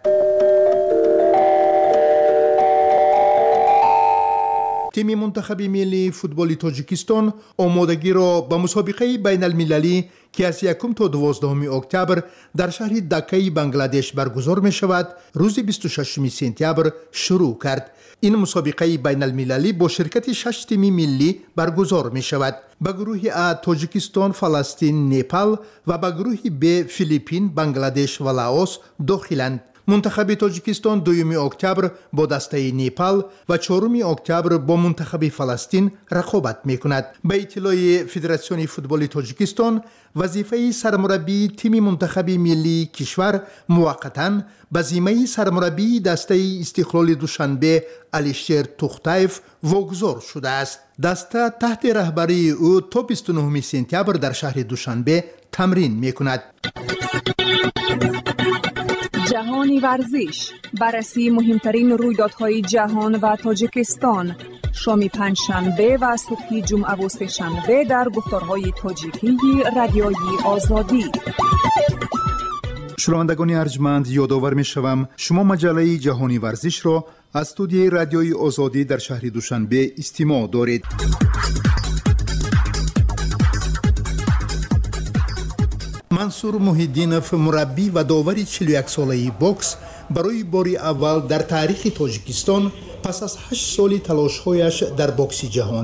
تیم منتخب ملی فوتبال تاجیکستان آمادگی را به مسابقه بین المللی که از 1 تا 12 اکتبر در شهر دکه بنگلادش برگزار می شود روز 26 سپتامبر شروع کرد. این مسابقه بین المللی با شرکت 6 تیم ملی برگزار می شود. به گروه ا تاجیکستان، فلسطین، نپال و به گروه ب فیلیپین، بنگلادش و لاوس داخلند. منتخب تاجیکستان 2 اکتبر با دسته نپال و 4 اکتبر با منتخب فلسطین رقابت می کند. به اطلاع فدراسیون فوتبال تاجیکستان، وظیفه سرمربی تیم منتخب ملی کشور موقتا به ذمه سرمربی دسته استقلال دوشنبه علیشیر توختایف واگذار شده است. دسته تحت رهبری او تا 29 سپتامبر در شهر دوشنبه تمرین می کند. جهانی ورزش، بررسی مهمترین رویدادهای جهان و تاجیکستان، شام پنجشنبه و صبح جمعه و سه‌شنبه در گفتارهای تاجیکی رادیوی آزادی. شنوندگان ارجمند، یادآور می‌شوم شما مجله جهانی ورزش را از استودیوی رادیوی آزادی در شهر دوشنبه استماع دارید. منصور محی‌الدینوف، مربی و داور 41 ساله بوکس، برای بار اول در تاریخ تاجیکستان پس از 8 سال تلاش‌هایش در بوکس جهانی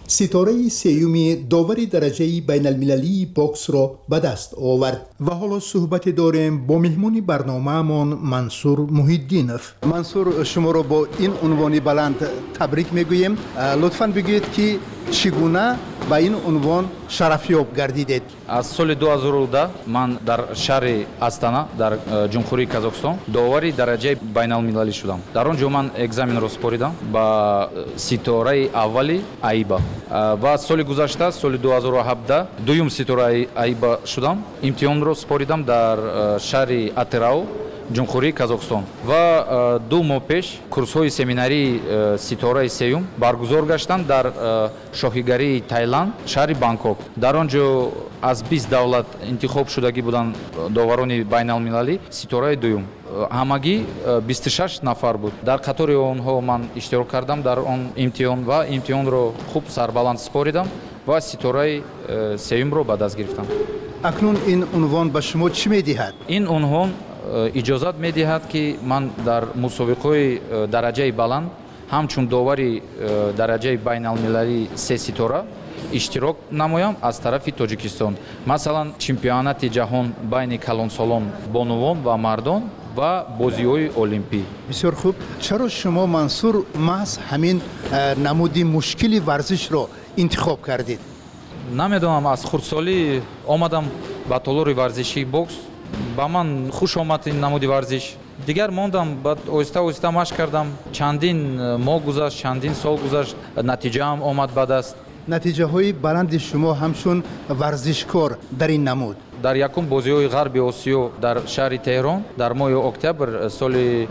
ستاره سیومی داور درجه بین المللی بوکس را به دست آورد. و حالا صحبت داریم با مهمان برنامه‌مان منصور محی‌الدینов. منصور، شما را با این عنوان بلند تبریک میگوییم. لطفاً بگویید که چگونه با این عنوان شرفیاب گردیدید؟ از سال 2010 من در شهر استана در جمهوری قزاقستان داوری درجه بین المللی شدم. در آنجا من اگزامین را سپردم با ستاره اولی айба و سال گذشته سال 2017 دوم ستاره айба شدم. امتحان را سپردم در شهر атырау جمهوری قزاقستان و 2 ماه پیش کورس‌های семинари ستاره سیوم برگزار گشتند در شاهیگری تایلند شهر بانکوک. در آنجا از 20 دولت انتخاب شدگی بودند داوران بین المللی ستاره دوم. ҳамагӣ 26 нафар буд. дар қатори онҳо ман иштирок кардам дар он имтиҳон ва имтиҳонро хуб сарбаланд супоридам ва ситораи сеюмро ба даст гирифтам. акнун ин унвон ба шумо чӣ медиҳад? ин унвон иҷозат медиҳад ки ман дар мусобиқаҳои дараҷаи баланд ҳамчун довари дараҷаи байналмилалии се ситора иштирок намоям аз тарафи Тоҷикистон. Масалан, чемпионати ҷаҳон байни калонсолон бонувон ва мардон ва бозиҳои олимпӣ. бисёр хуб. чаро шумо Мансур маҳз ҳамин намуди мушкили варзишро интихоб кардед? намедонам, аз хурдсолӣ омадам ба толори варзишии бокс. ба ман хуш омад ин намуди варзиш. дигар мондам, баъд оҳиста оҳиста машқ кардам. чандин моҳ гузашт, чандин сол гузашт, натиҷаам омад ба даст. натиҷаҳои баланди шумо ҳамчун варзишкор дар ин намуд? дар якум бозиҳои ғарби осиё дар шаҳри теҳрон дар моҳи октябр соли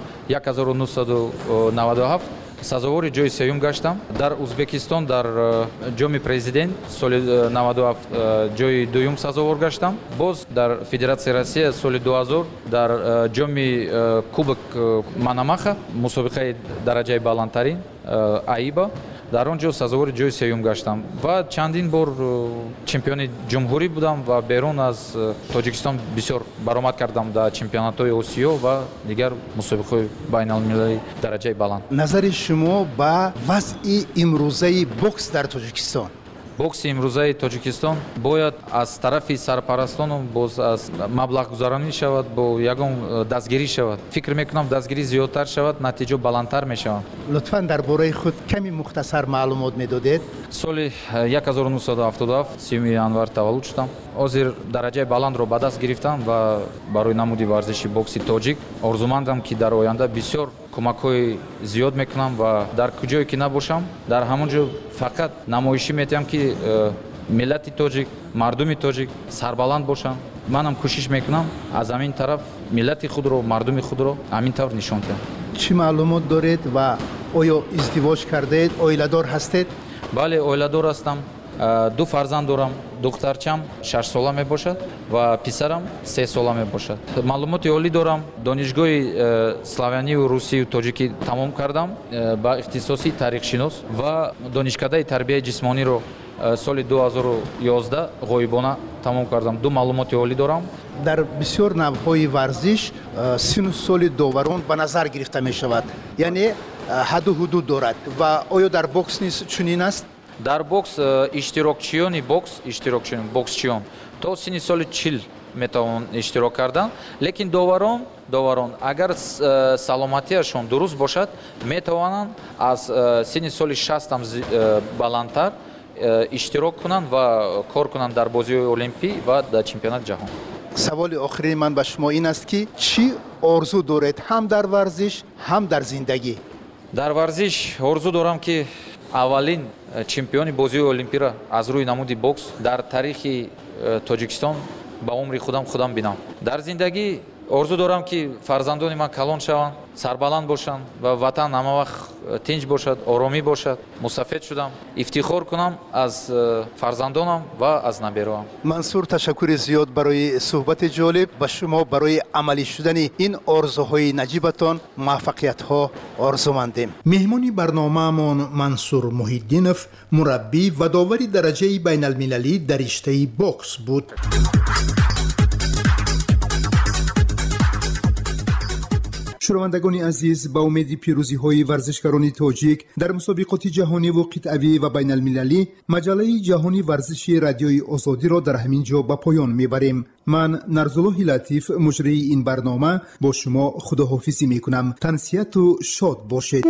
1997 сазовори ҷои сеюм гаштам. дар узбекистон дар ҷоми президент соли 97 ҷои дуюм сазовор гаштам. боз дар федератсияи Россия соли 2000 дар ҷоми кубок Манамаха мусобиқаи дараҷаи баландтарин айба дар он ҷо сазовори ҷои сеюм гаштам ва чандин бор чемпиони ҷумҳурӣ будам ва берун аз Тоҷикистон бисёр баромад кардам дар чемпионатҳои Осиё ва дигар мусобиқаҳои байналмилалии дараҷаи баланд. назари шумо ба вазъи имрӯзаи бокс дар Тоҷикистон? бокси имрӯзаи Тоҷикистон бояд аз тарафи сарпарастону боз аз маблағгузаронӣ шавад, бо ягон дастгирӣ шавад. фикр мекунам дастгирӣ зиёдтар шавад, натиҷа баландтар мешавад. лутфан дар бораи худ ками мухтасар маълумот медодед? соли 1977 30 январ таваллуд шудам. ҳозир дараҷаи баландро ба даст гирифтам ва барои намуди варзиши бокси тоҷик орзумандам ки дар оянда бисёр кӯмакҳои зиёд мекунам ва дар куҷое ки набошам дар ҳамон ҷо фақат намоишӣ метиҳам ки миллати тоҷик, мардуми тоҷик сарбаланд бошанд. манам кӯшиш мекунам аз ҳамин тараф миллати худро, мардуми худро ҳамин тавр нишон диҳам. чӣ маълумот доред ва оё издивоҷ кардаед? оиладор ҳастед? бале, оиладор ҳастам. 2 фарзанд дорам. духтарчам 6 сола мебошад ва писарам 3 сола мебошад. маълумоти олӣ дорам. донишгоҳи славянию русию тоҷикӣ тамом кардам ба ихтисоси тарихшинос ва донишкадаи тарбияи ҷисмониро соли 2011 ғоибона тамом кардам. 2 маълумоти олӣ дорам. дар бисёр навъҳои варзиш сину соли доварон ба назар гирифта мешавад, яъне ҳадду ҳудуд дорад ва оё дар бокс низ чунин аст? дар бокс иштирокчиёни боксчиён то сини соли 40 метавонанд иштирок кардан, лекин доварон агар саломатиашон дуруст бошад метавонанд аз сини соли 60 баландтар иштирок кунанд ва кор кунанд дар бозиҳои олимпӣ ва дар чемпионати ҷаҳон. саволи охирини ман ба шумо ин аст ки чӣ орзу доред ҳам дар варзиш ҳам дар зиндагӣ? дар варзиш орзу дорам ки аввалин чемпиони бозиҳои олимпиро аз рӯи намуди бокс дар тарихи Тоҷикистон ба умри худам бинам. дар зиндагӣ орзу дорам ки фарзандони ман калон шаванд, сарбаланд бошанд ва ватан ҳама вақт тинч бошад, оромӣ бошад. мусафед шудам, ифтихор кунам аз фарзандонам ва аз набероам. мансур, ташаккури зиёд барои суҳбати ҷолиб. ба шумо барои амалӣ шудани ин орзуҳои наҷибатон муваффақиятҳо орзумандем. меҳмони барномаамон Мансур Муҳиддинов, мураббӣ ва довари дараҷаи байналмилалӣ дар риштаи бокс буд. شنوندگان عزیز، با امید پیروزی‌های ورزشکاران تاجیک در مسابقات جهانی و قطعی و بین المللی، مجله جهانی ورزشی رادیوی آزادی را در همین جا به پایان میبریم. من نرزالله لطیف، مجری این برنامه، با شما خداحافظی میکنم. تنسیت و شاد باشید.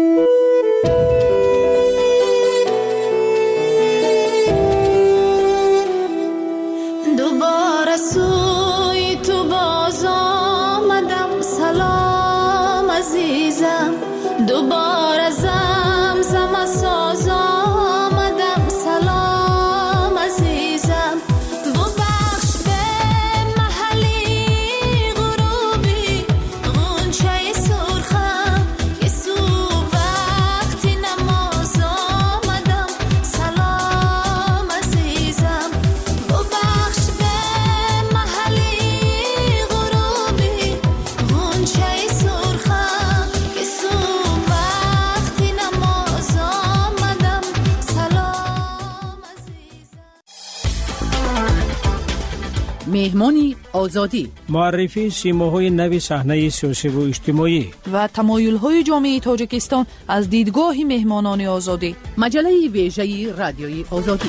دوباره سوی تو باز آمدم، سلام عزیزم. دوباره زمزم ساز آمدم، سلام عزیزم. ببخش به محلی غروبی غنچه سرخم که صبح وقتی نماز آمدم، سلام عزیزم. ببخش به محلی غروبی غنچه سرخم که صبح وقتی نماز آمدم، سلام عزیزم. مهمانی آزادی، معرفی سیماهای نوی صحنه سیاسی و اجتماعی و تمایل‌های جامعه تاجیکستان از دیدگاه مهمانان آزادی. مجله ویژه رادیوی آزادی.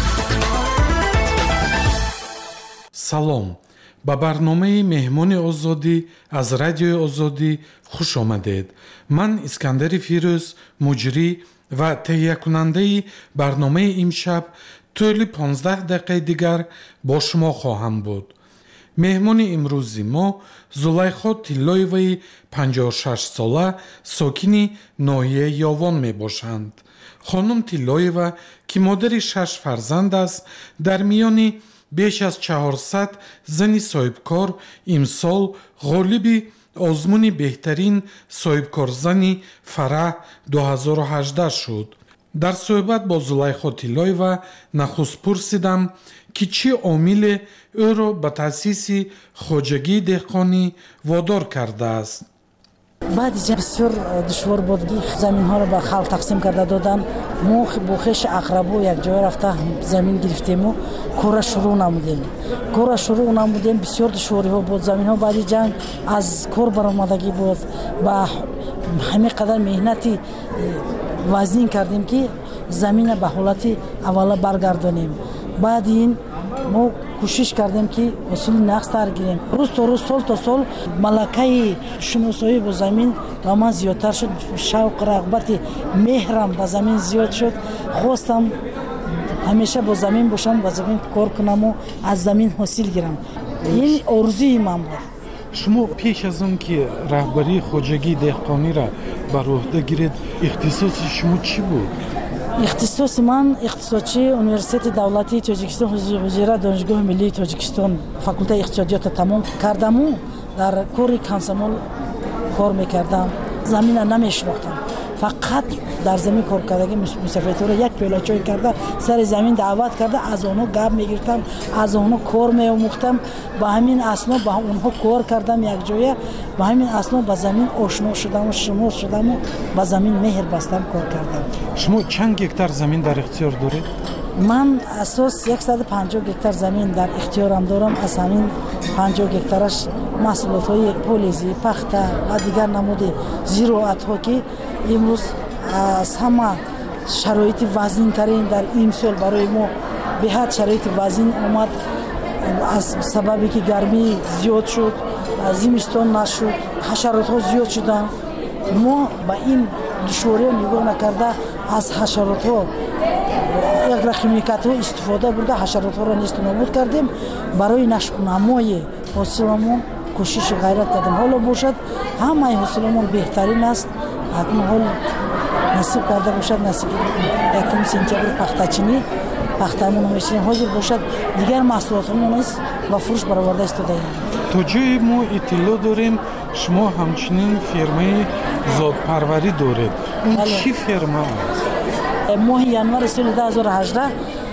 سلام، ба барномаи меҳмони озодӣ аз радиои озодӣ хуш омадед. ман искандари фирӯз, муҷрӣ ва таҳиякунандаи барномаи имшаб тӯли 15 дақиқаи дигар бо шумо хоҳам буд. меҳмони имрӯзи мо зулайхо тиллоеваи 56-сола, сокини ноҳияи ёвон мебошанд. хонум тиллоева, ки модари 6 фарзанд аст, дар миёни беш аз 400 зани соҳибкор имсол ғолиби озмуни беҳтарин соҳибкорзани фараҳ 2018 шуд. дар суҳбат бо зулайхо тиллоева нахуст пурсидам, ки чӣ омиле ӯро ба таъсиси хоҷагии деҳқонӣ водор кардааст. баъди бисёр душвор буд, заминҳоро ба халқ тақсим карда доданд. мо бо хеши ақрабо якҷоя рафта замин гирифтему, кора шурӯъ намудем. бисёр душвориҳо буд. заминҳо баъди ҷанг аз кор баромадагӣ буд. ба ҳамин қадар меҳнати вазнин кардем ки замина ба ҳолати аввала баргардонем. баъди ин мо кӯшиш кардем ки усули нақс тар гирем. рӯз то рӯз, сол то сол малакаи шиносоӣ бо замин ба ман зиёдтар шуд. шавқ, рағбати меҳрам ба замин зиёд шуд. хостам ҳамеша бо замин бошам, ба замин кор кунаму аз замин ҳосил гирам. ин орзуи ман буд. шумо пеш аз он ки раҳбарии хоҷагии деҳқониро бар уҳда гиред, ихтисоси шумо чӣ буд? ихтисоси ман иқтисодчии университети давлатии Тоҷикистон, ҳузира донишгоҳи миллии Тоҷикистон, факултаи иқтисодиётро тамом кардаму дар кори комсомол кор мекардам. замина намешинохтам. фақат дар замин кор кардагӣ мусафирторо як пиёла чой карда сари замин даъват карда, аз онҳо гап мегирифтам, аз онҳо кор меомӯхтам. ба ҳамин асноб ба онҳо кор кардам якҷоя. ба ҳамин асноб ба замин ошно шудаму шинос шудаму ба замин меҳр бастам, кор кардам. шумо чанд гектар замин дар ихтиёр доред? ман асос 150 гектар замин дар ихтиёрам дорам. аз ҳамин 50 гектараш маҳсулотҳои полизӣ, пахта ва дигар намуди зироатҳо ки имрӯз аз ҳама шароити вазнинтарин дар имсол барои мо беҳад шароити вазнин омад. аз сабабе ки гармӣ зиёд шуд, зимистон нашуд, ҳашаротҳо зиёд шуданд. мо ба ин душвориҳо нигоҳ накарда аз ҳашаротҳо агрохимикатҳо истифода бурда ҳашаротҳоро несту нобуд кардем. барои нашъунамои ҳосиламон кӯшиши ғайрат кардем. ҳоло бошад ҳамаи ҳосиламон беҳтарин аст. акнун ҳол насиб карда бошад, насиб 1 сентябр пахтачинӣ, пахтамон мешинем. ҳозир бошад дигар маҳсулотҳомон низ ба фурӯш бароварда истодаем. то ҷои мо иттилоъ дорем шумо ҳамчунин фермаи зотпарварӣ доред. ин чӣ ферма аст? моҳи январи соли 2018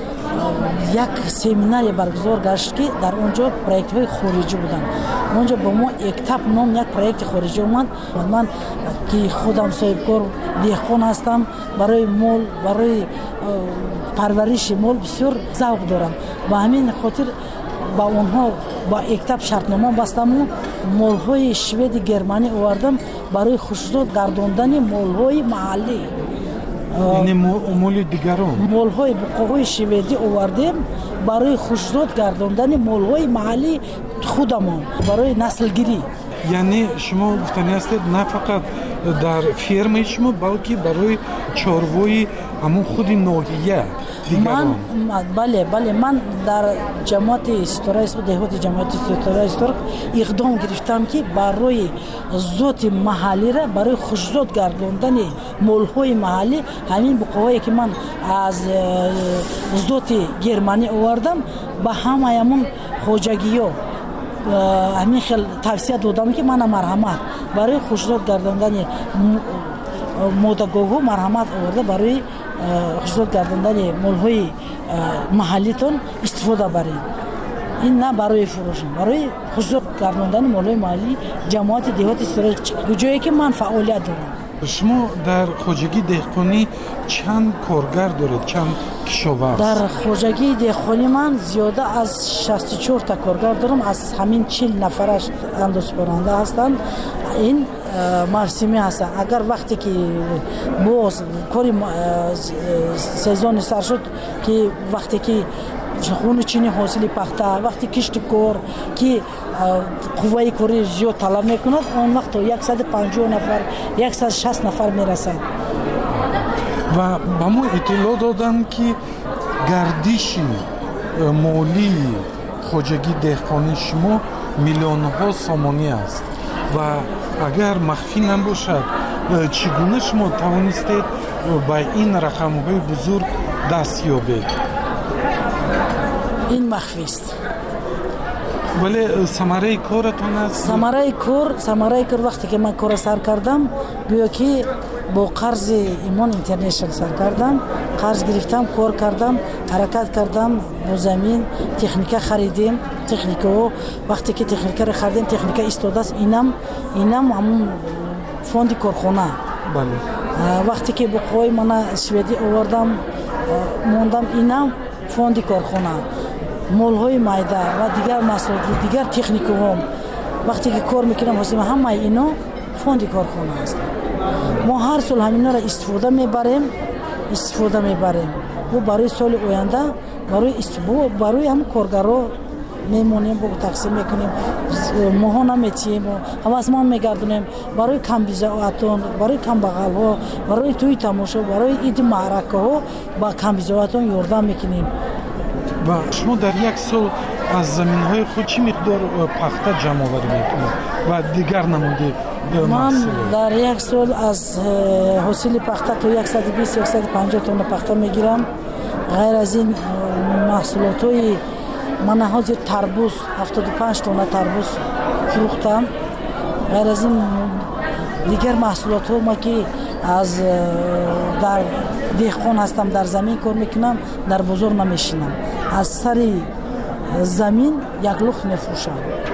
як семинаре баргузор гашт ки дар он ҷо проектҳои хориҷӣ буданд. он ҷо ба мо эктап ном як проекти хориҷӣ омад. ман ки худам соҳибкор деҳқон ҳастам, барои мол, барои парвариши мол бисёр завқ дорам. ба ҳамин хотир با اونها با اکتاب شرطنامه بستم و مولهای شوید گرمانی آوردم برای خصوصات گرداندن مولهای محلی. یعنی مول دیگران مولهای بقوهای شویدی آوردیم برای خصوصات گرداندن مولهای محلی خودمان برای نسل گیری. یعنی شما گفتنی هستید نه فقط در فرم شما بلکه برای چاروای همون خود ناحیه دیگران. بله من در جماعت استورای سرخ دهات جماعت استورای سرخ اقدام گرفتم که برای ذات محلی را برای خصوصات گرداندن مولهای محلی همین بقوایی که من از ذات گرمانی آوردم با همون خوجگی‌ها همین خیلی توصیه دادم که من مرحمت برای خصوصات گرداندن مودگوهو مرحمت آورده برای خصوصات گرداندن مولهای محلیتون استفاده برید. این نه برای فروش، برای خصوصات گرداندن مولهای محلی جماعت دهات استورای جایی که من فعالیت دارم. شما در خوجگی دهقانی چند کارگر دارید؟ چند کشاورز؟ در خوجگی دهقانی من زیاده از 64 تا کارگر دارم. از همین 40 نفرش اندوز برنده هستند. این موسمی هستند. اگر وقتی که باز کاری سزون سر شد که وقتی که خون چینی حاصل پخته وقتی کشت کار که قوای کاری زیاد طلب میکند اون وقت 150 نفر 160 نفر میرسد. و با ما اطلاع دادن که گردش مالی خوجگی دهقانی شما میلیون ها سامانی است و اگر مخفی نباشد چگونه شما توانستید با این رقم های بزرگ دست یابید؟ این مخفی است. ولی ثمره کارتون است؟ ثمره کار وقتی که من کار سر کردم گویا که با قرض ایمان اینترنشنال سر کردم، قرض گرفتم، کار کردم، حرکت کردم، با زمین تکنیکا خریدیم. تکنیکا وقتی که تکنیکا رو خریدیم تکنیکا استفاده است. اینم همون فوند کارخانه. بله. وقتی که با قوی من سوئدی آوردم موندم اینم فوند کارخانه. مولهای مایده و دیگر مسائل دیگر تکنیکوم وقتی که کار میکنم حسیم همه اینا فوند کارخانه است. ما هر سال همینا را استفاده میبریم و برای سال آینده برای هم کارگرها میمونیم با تقسیم میکنیم ماها نمیتیم و همه از ما میگردونیم برای کم بیزاعتون برای کم بغل ها برای توی تماشا برای اید معرکه ها با کم بیزاعتون یاردم میکنیم. و شما در یک سال از زمین های خود چی مقدار پخته جمع آوری میکنید و دیگر نمونده من در یک سال از حاصل پخته تا 120-150 تن پخته میگیرم. غیر از این محصولات های من حاضر تربوز 75 تن تربوز فروختم. غیر از این دیگر محصولات ها ما که از در دهقان هستم در زمین کار میکنم در بازار نمیشینم از سر زمین یک لخت میفروشم.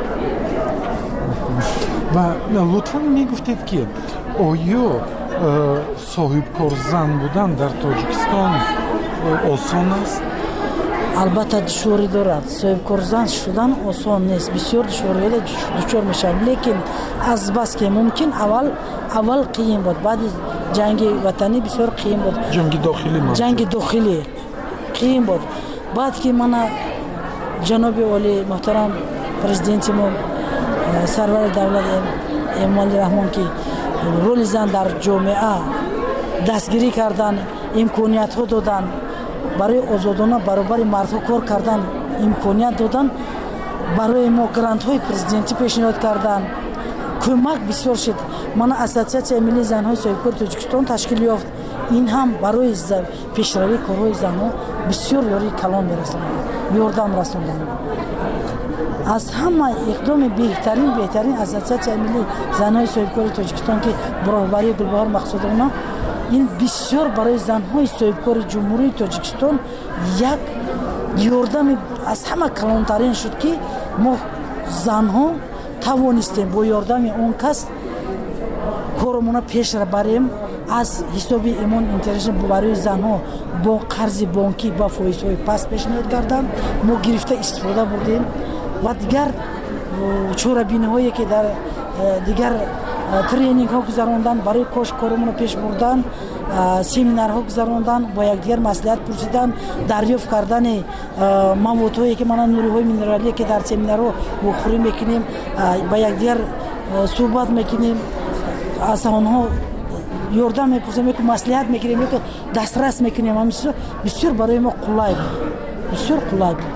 و لطفاً میگفتید که آیا صاحب کار زن بودن در تاجیکستان آسان است؟ البته دشواری دارد. صاحب کار زن شدن آسان نیست. بسیار دشواری دچار میشم. لیکن از بس که ممکن اول قیم بود. بعد جنگ وطنی بسیار قیم بود. جنگ داخلی قیم بود. بعد که من جناب عالی محترم پرزیدنت ما سرور دولت امالی رحمان که رول زن در جامعه دستگیری کردن امکانیت ها دادن برای آزادانه برابر مردها کار کردن امکانیت دادن برای ما گرانت های پرزیدنتی پیشنهاد کردن کمک بسیار شد. من اساسیاسیون ملی زن‌های صاحبکار تاجیکستان تشکیل یافت. این هم برای پیشروی کارهای زن‌ها بسیار یاری کلان می‌رساند. یاردم رساندند. از همه اقدام بهترین اساسیاسیون ملی زن‌های صاحبکار تاجیکستان که برای گلبهار مقصودانه این بسیار برای زن‌های صاحبکار جمهوری تاجیکستان یک یاردم از همه کلانترین شد که ما زن‌ها توانستیم با یاردم اون کس کارمون پیش را بریم. از حساب ایمان اینترنشنال برای زنها با قرض بانکی با فایزهای پس پیشنهاد کردن ما گرفته استفاده بردیم. و دیگر چورابین‌هایی که در دیگر ترینینگ ها گذراندن، برای کاش کارمون پیش بردن، سمینارها گذراندن، با یکدیگر مصلحت پرسیدن، دریافت کردن موادهایی که مانند نوری‌های مینرالی که در سمینارها بخوری میکنیم، با یکدیگر صحبت میکنیم، از آنها یاردم میپرسیم، که مصلحت میگیریم، که دسترس میکنیم. همیشه بسیار برای ما قلای بود، بسیار قلای بود.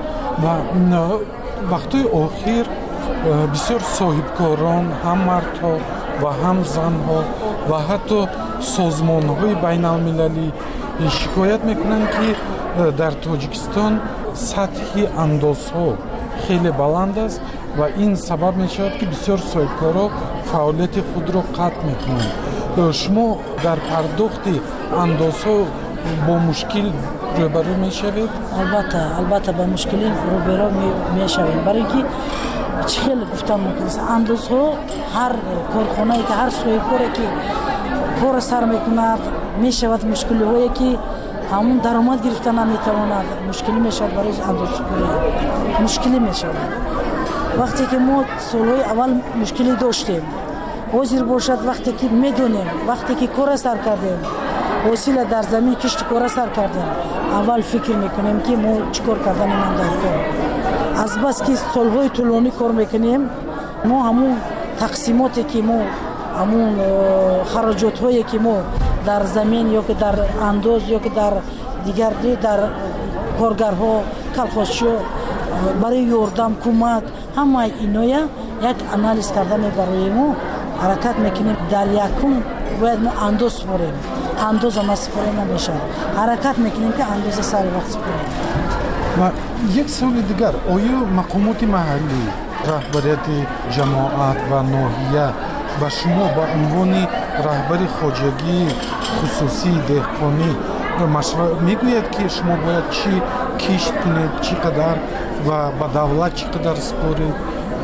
و وقتی آخر بسیار صاحبکاران، هم مردها و هم زنها و حتی سازمان‌های بین‌المللی شکایت میکنند که در تاجیکستان سطح اندازها خیلی بلند است و این سبب میشود که بسیار صاحبکاران فعالیت خود را قطع میکنند. شما در پرداخت اندازها با مشکل روبرو میشوید؟ البته با مشکلی روبرو میشویم، برای اینکه خیلی گفتم میکنست اندازها هر کارخانه‌ای که هر صاحبکاری که کار سر میکند میشود مشکلی هایی که همون درآمد گرفتن نمیتواند، مشکلی میشود برای اندازه‌کاری، مشکلی میشود. وقتی که ما سالهای اول مشکلی داشتیم، حاضر باشد وقتی که میدونیم، وقتی که کار سر کردیم، وسیله در زمین کشت کار سر کردیم، اول فکر میکنیم که ما چیکار کردن من در کار. از بس که سالهای طولانی کار میکنیم، ما همون تقسیماتی که ما همون خراجات هایی که ما در زمین یا که در انداز یا که در دیگر در کارگرها، کلخاشی برای یاردم، کمک، همه اینا یک انالیز کردن برای ما حرکت میکنیم. در یکم باید ما انداز سپاریم، انداز ما سپاریم نمیشه، حرکت میکنیم که انداز سر وقت سپاریم. و یک سوال دیگر، آیا مقامات محلی، رهبریت جماعت و ناحیه و شما با عنوان رهبر خواجگی خصوصی دهقانی مشورت میگوید که شما باید چی کشت کنید، چقدر و با دولت چقدر سپارید؟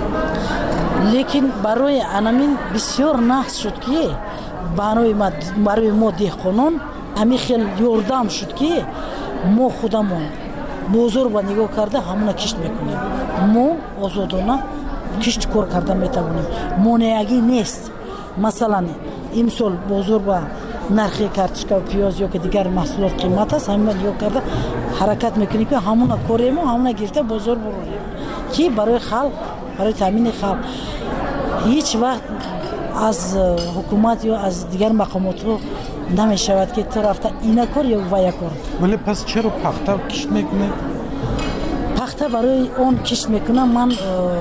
لیکن برای انامین بسیار نحس شد که برای ما دهقانان همین خیلی یاردم شد که ما خودمون بزرگ و نگاه کرده همون کشت میکنیم. ما آزادانه کشت کار کرده میتوانیم، مانعی نیست. مثلا امسال بزرگ و نرخ کارتشکا و پیاز یا که دیگر محصولات قیمت است، همین نگاه کرده حرکت میکنیم که همون کاریم و همون گرفته بزرگ بروریم که برای خلق، برای تامین خلق. هیچ وقت از حکومت یا از دیگر مقامات رو نمیشود که تو رفته اینا کار یا ویا کار. ولی پس چرا پخته کشت میکنید؟ پخته برای اون کشت میکنم. من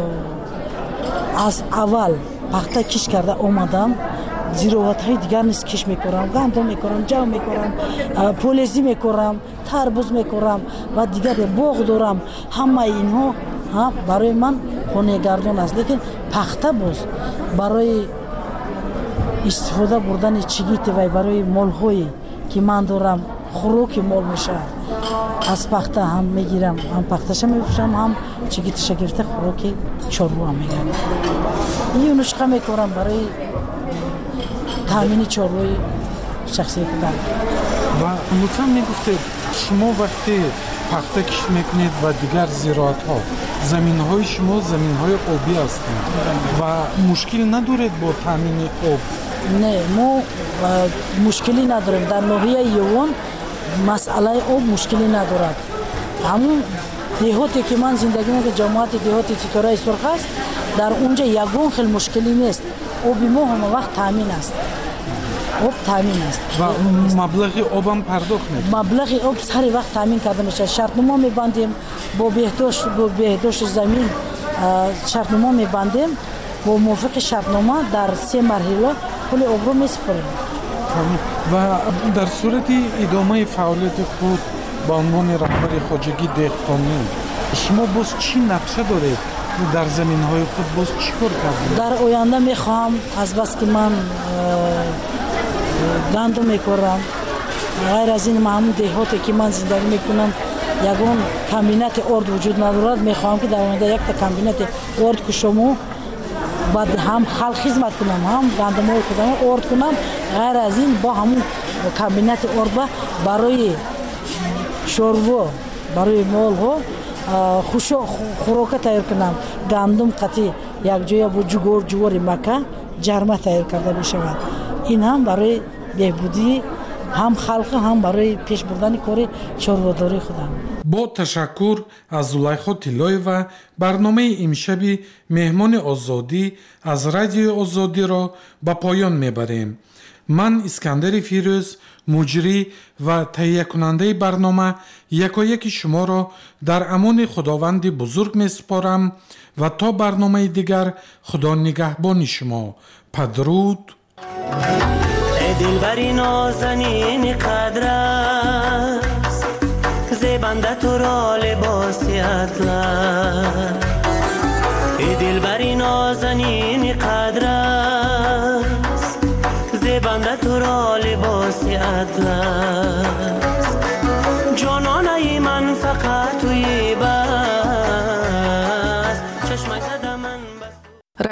از اول پخته کشت کرده اومدم، زیروات های دیگر نیست کشت میکنم، گندم میکنم، جو میکنم، پولزی میکنم، تربوز میکنم و دیگر باغ دارم. همه اینها برای من خانه گردان است. لیکن پخته باز برای استفاده بردن چیگیت و برای مال هایی که من دارم خوراک مال میشه، از پخته هم میگیرم، هم پختش میفروشم، هم چیگیتش گرفته خوراک چارو هم میگیرم. این نسخه میکنم برای تامین چاروی شخصی خودم. و لطفا میگفتید شما وقتی پخته کشت میکنید و دیگر زراعت ها، زمین های شما زمین های آبی هستند و مشکل ندارید با تامین آب؟ نه، ما مشکلی نداریم. در ناحیه یوان مسئله آب مشکلی ندارد. همون دهاتی که من زندگی میکنم، جماعت دهاتی ستاره سرخ است، در اونجا یگان خیلی مشکلی نیست. آب ما همه وقت تامین است، آب تامین است و مبلغ آب هم پرداخت میکنید؟ مبلغ آب سر وقت تامین کرده میشه. شرطنامه میبندیم با بهداشت زمین، شرطنامه میبندیم با موافق شرطنامه در 3 مرحله کل آب رو میسپاریم. و در صورت ادامه فعالیت خود با عنوان رهبر خواجگی دهقانی، شما باز چی نقشه دارید در زمین های خود؟ باز چی کار کردید؟ در آینده میخواهم از بس که من گندم میکارم، غیر از این همون دهاتی که من زندگی میکنم یگان کمبینت ارد وجود ندارد. میخواهم که در آینده یک تا کمبینت ارد که شما بعد هم خلق خدمت کنم، هم گندم های خودم ارد کنم. غیر از این با همون کمبینت ارد برای شوروا، برای مال ها خوراک تیار کنم گندم قطعی یک جای با جوار مکه جرمه تیار کرده بشود. این هم برای بهبودی هم خلق هم برای پیش بردن کار چاره‌داری خودم. با تشکر از زلیخا طلایова برنامه امشبی مهمان آزادی از رادیو آزادی را به پایان میبریم. من اسکندر فیروز مجری و تهیه کننده برنامه یکایک شما را در امان خداوند بزرگ میسپارم و تا برنامه دیگر خدا نگهبان شما. بدرود. دلبری نازنین قدر است زیبنده تو را لباسی اطلس. دلبری نازنین قدر است زیبنده تو را لباسی اطلس. جانانه من فقط توی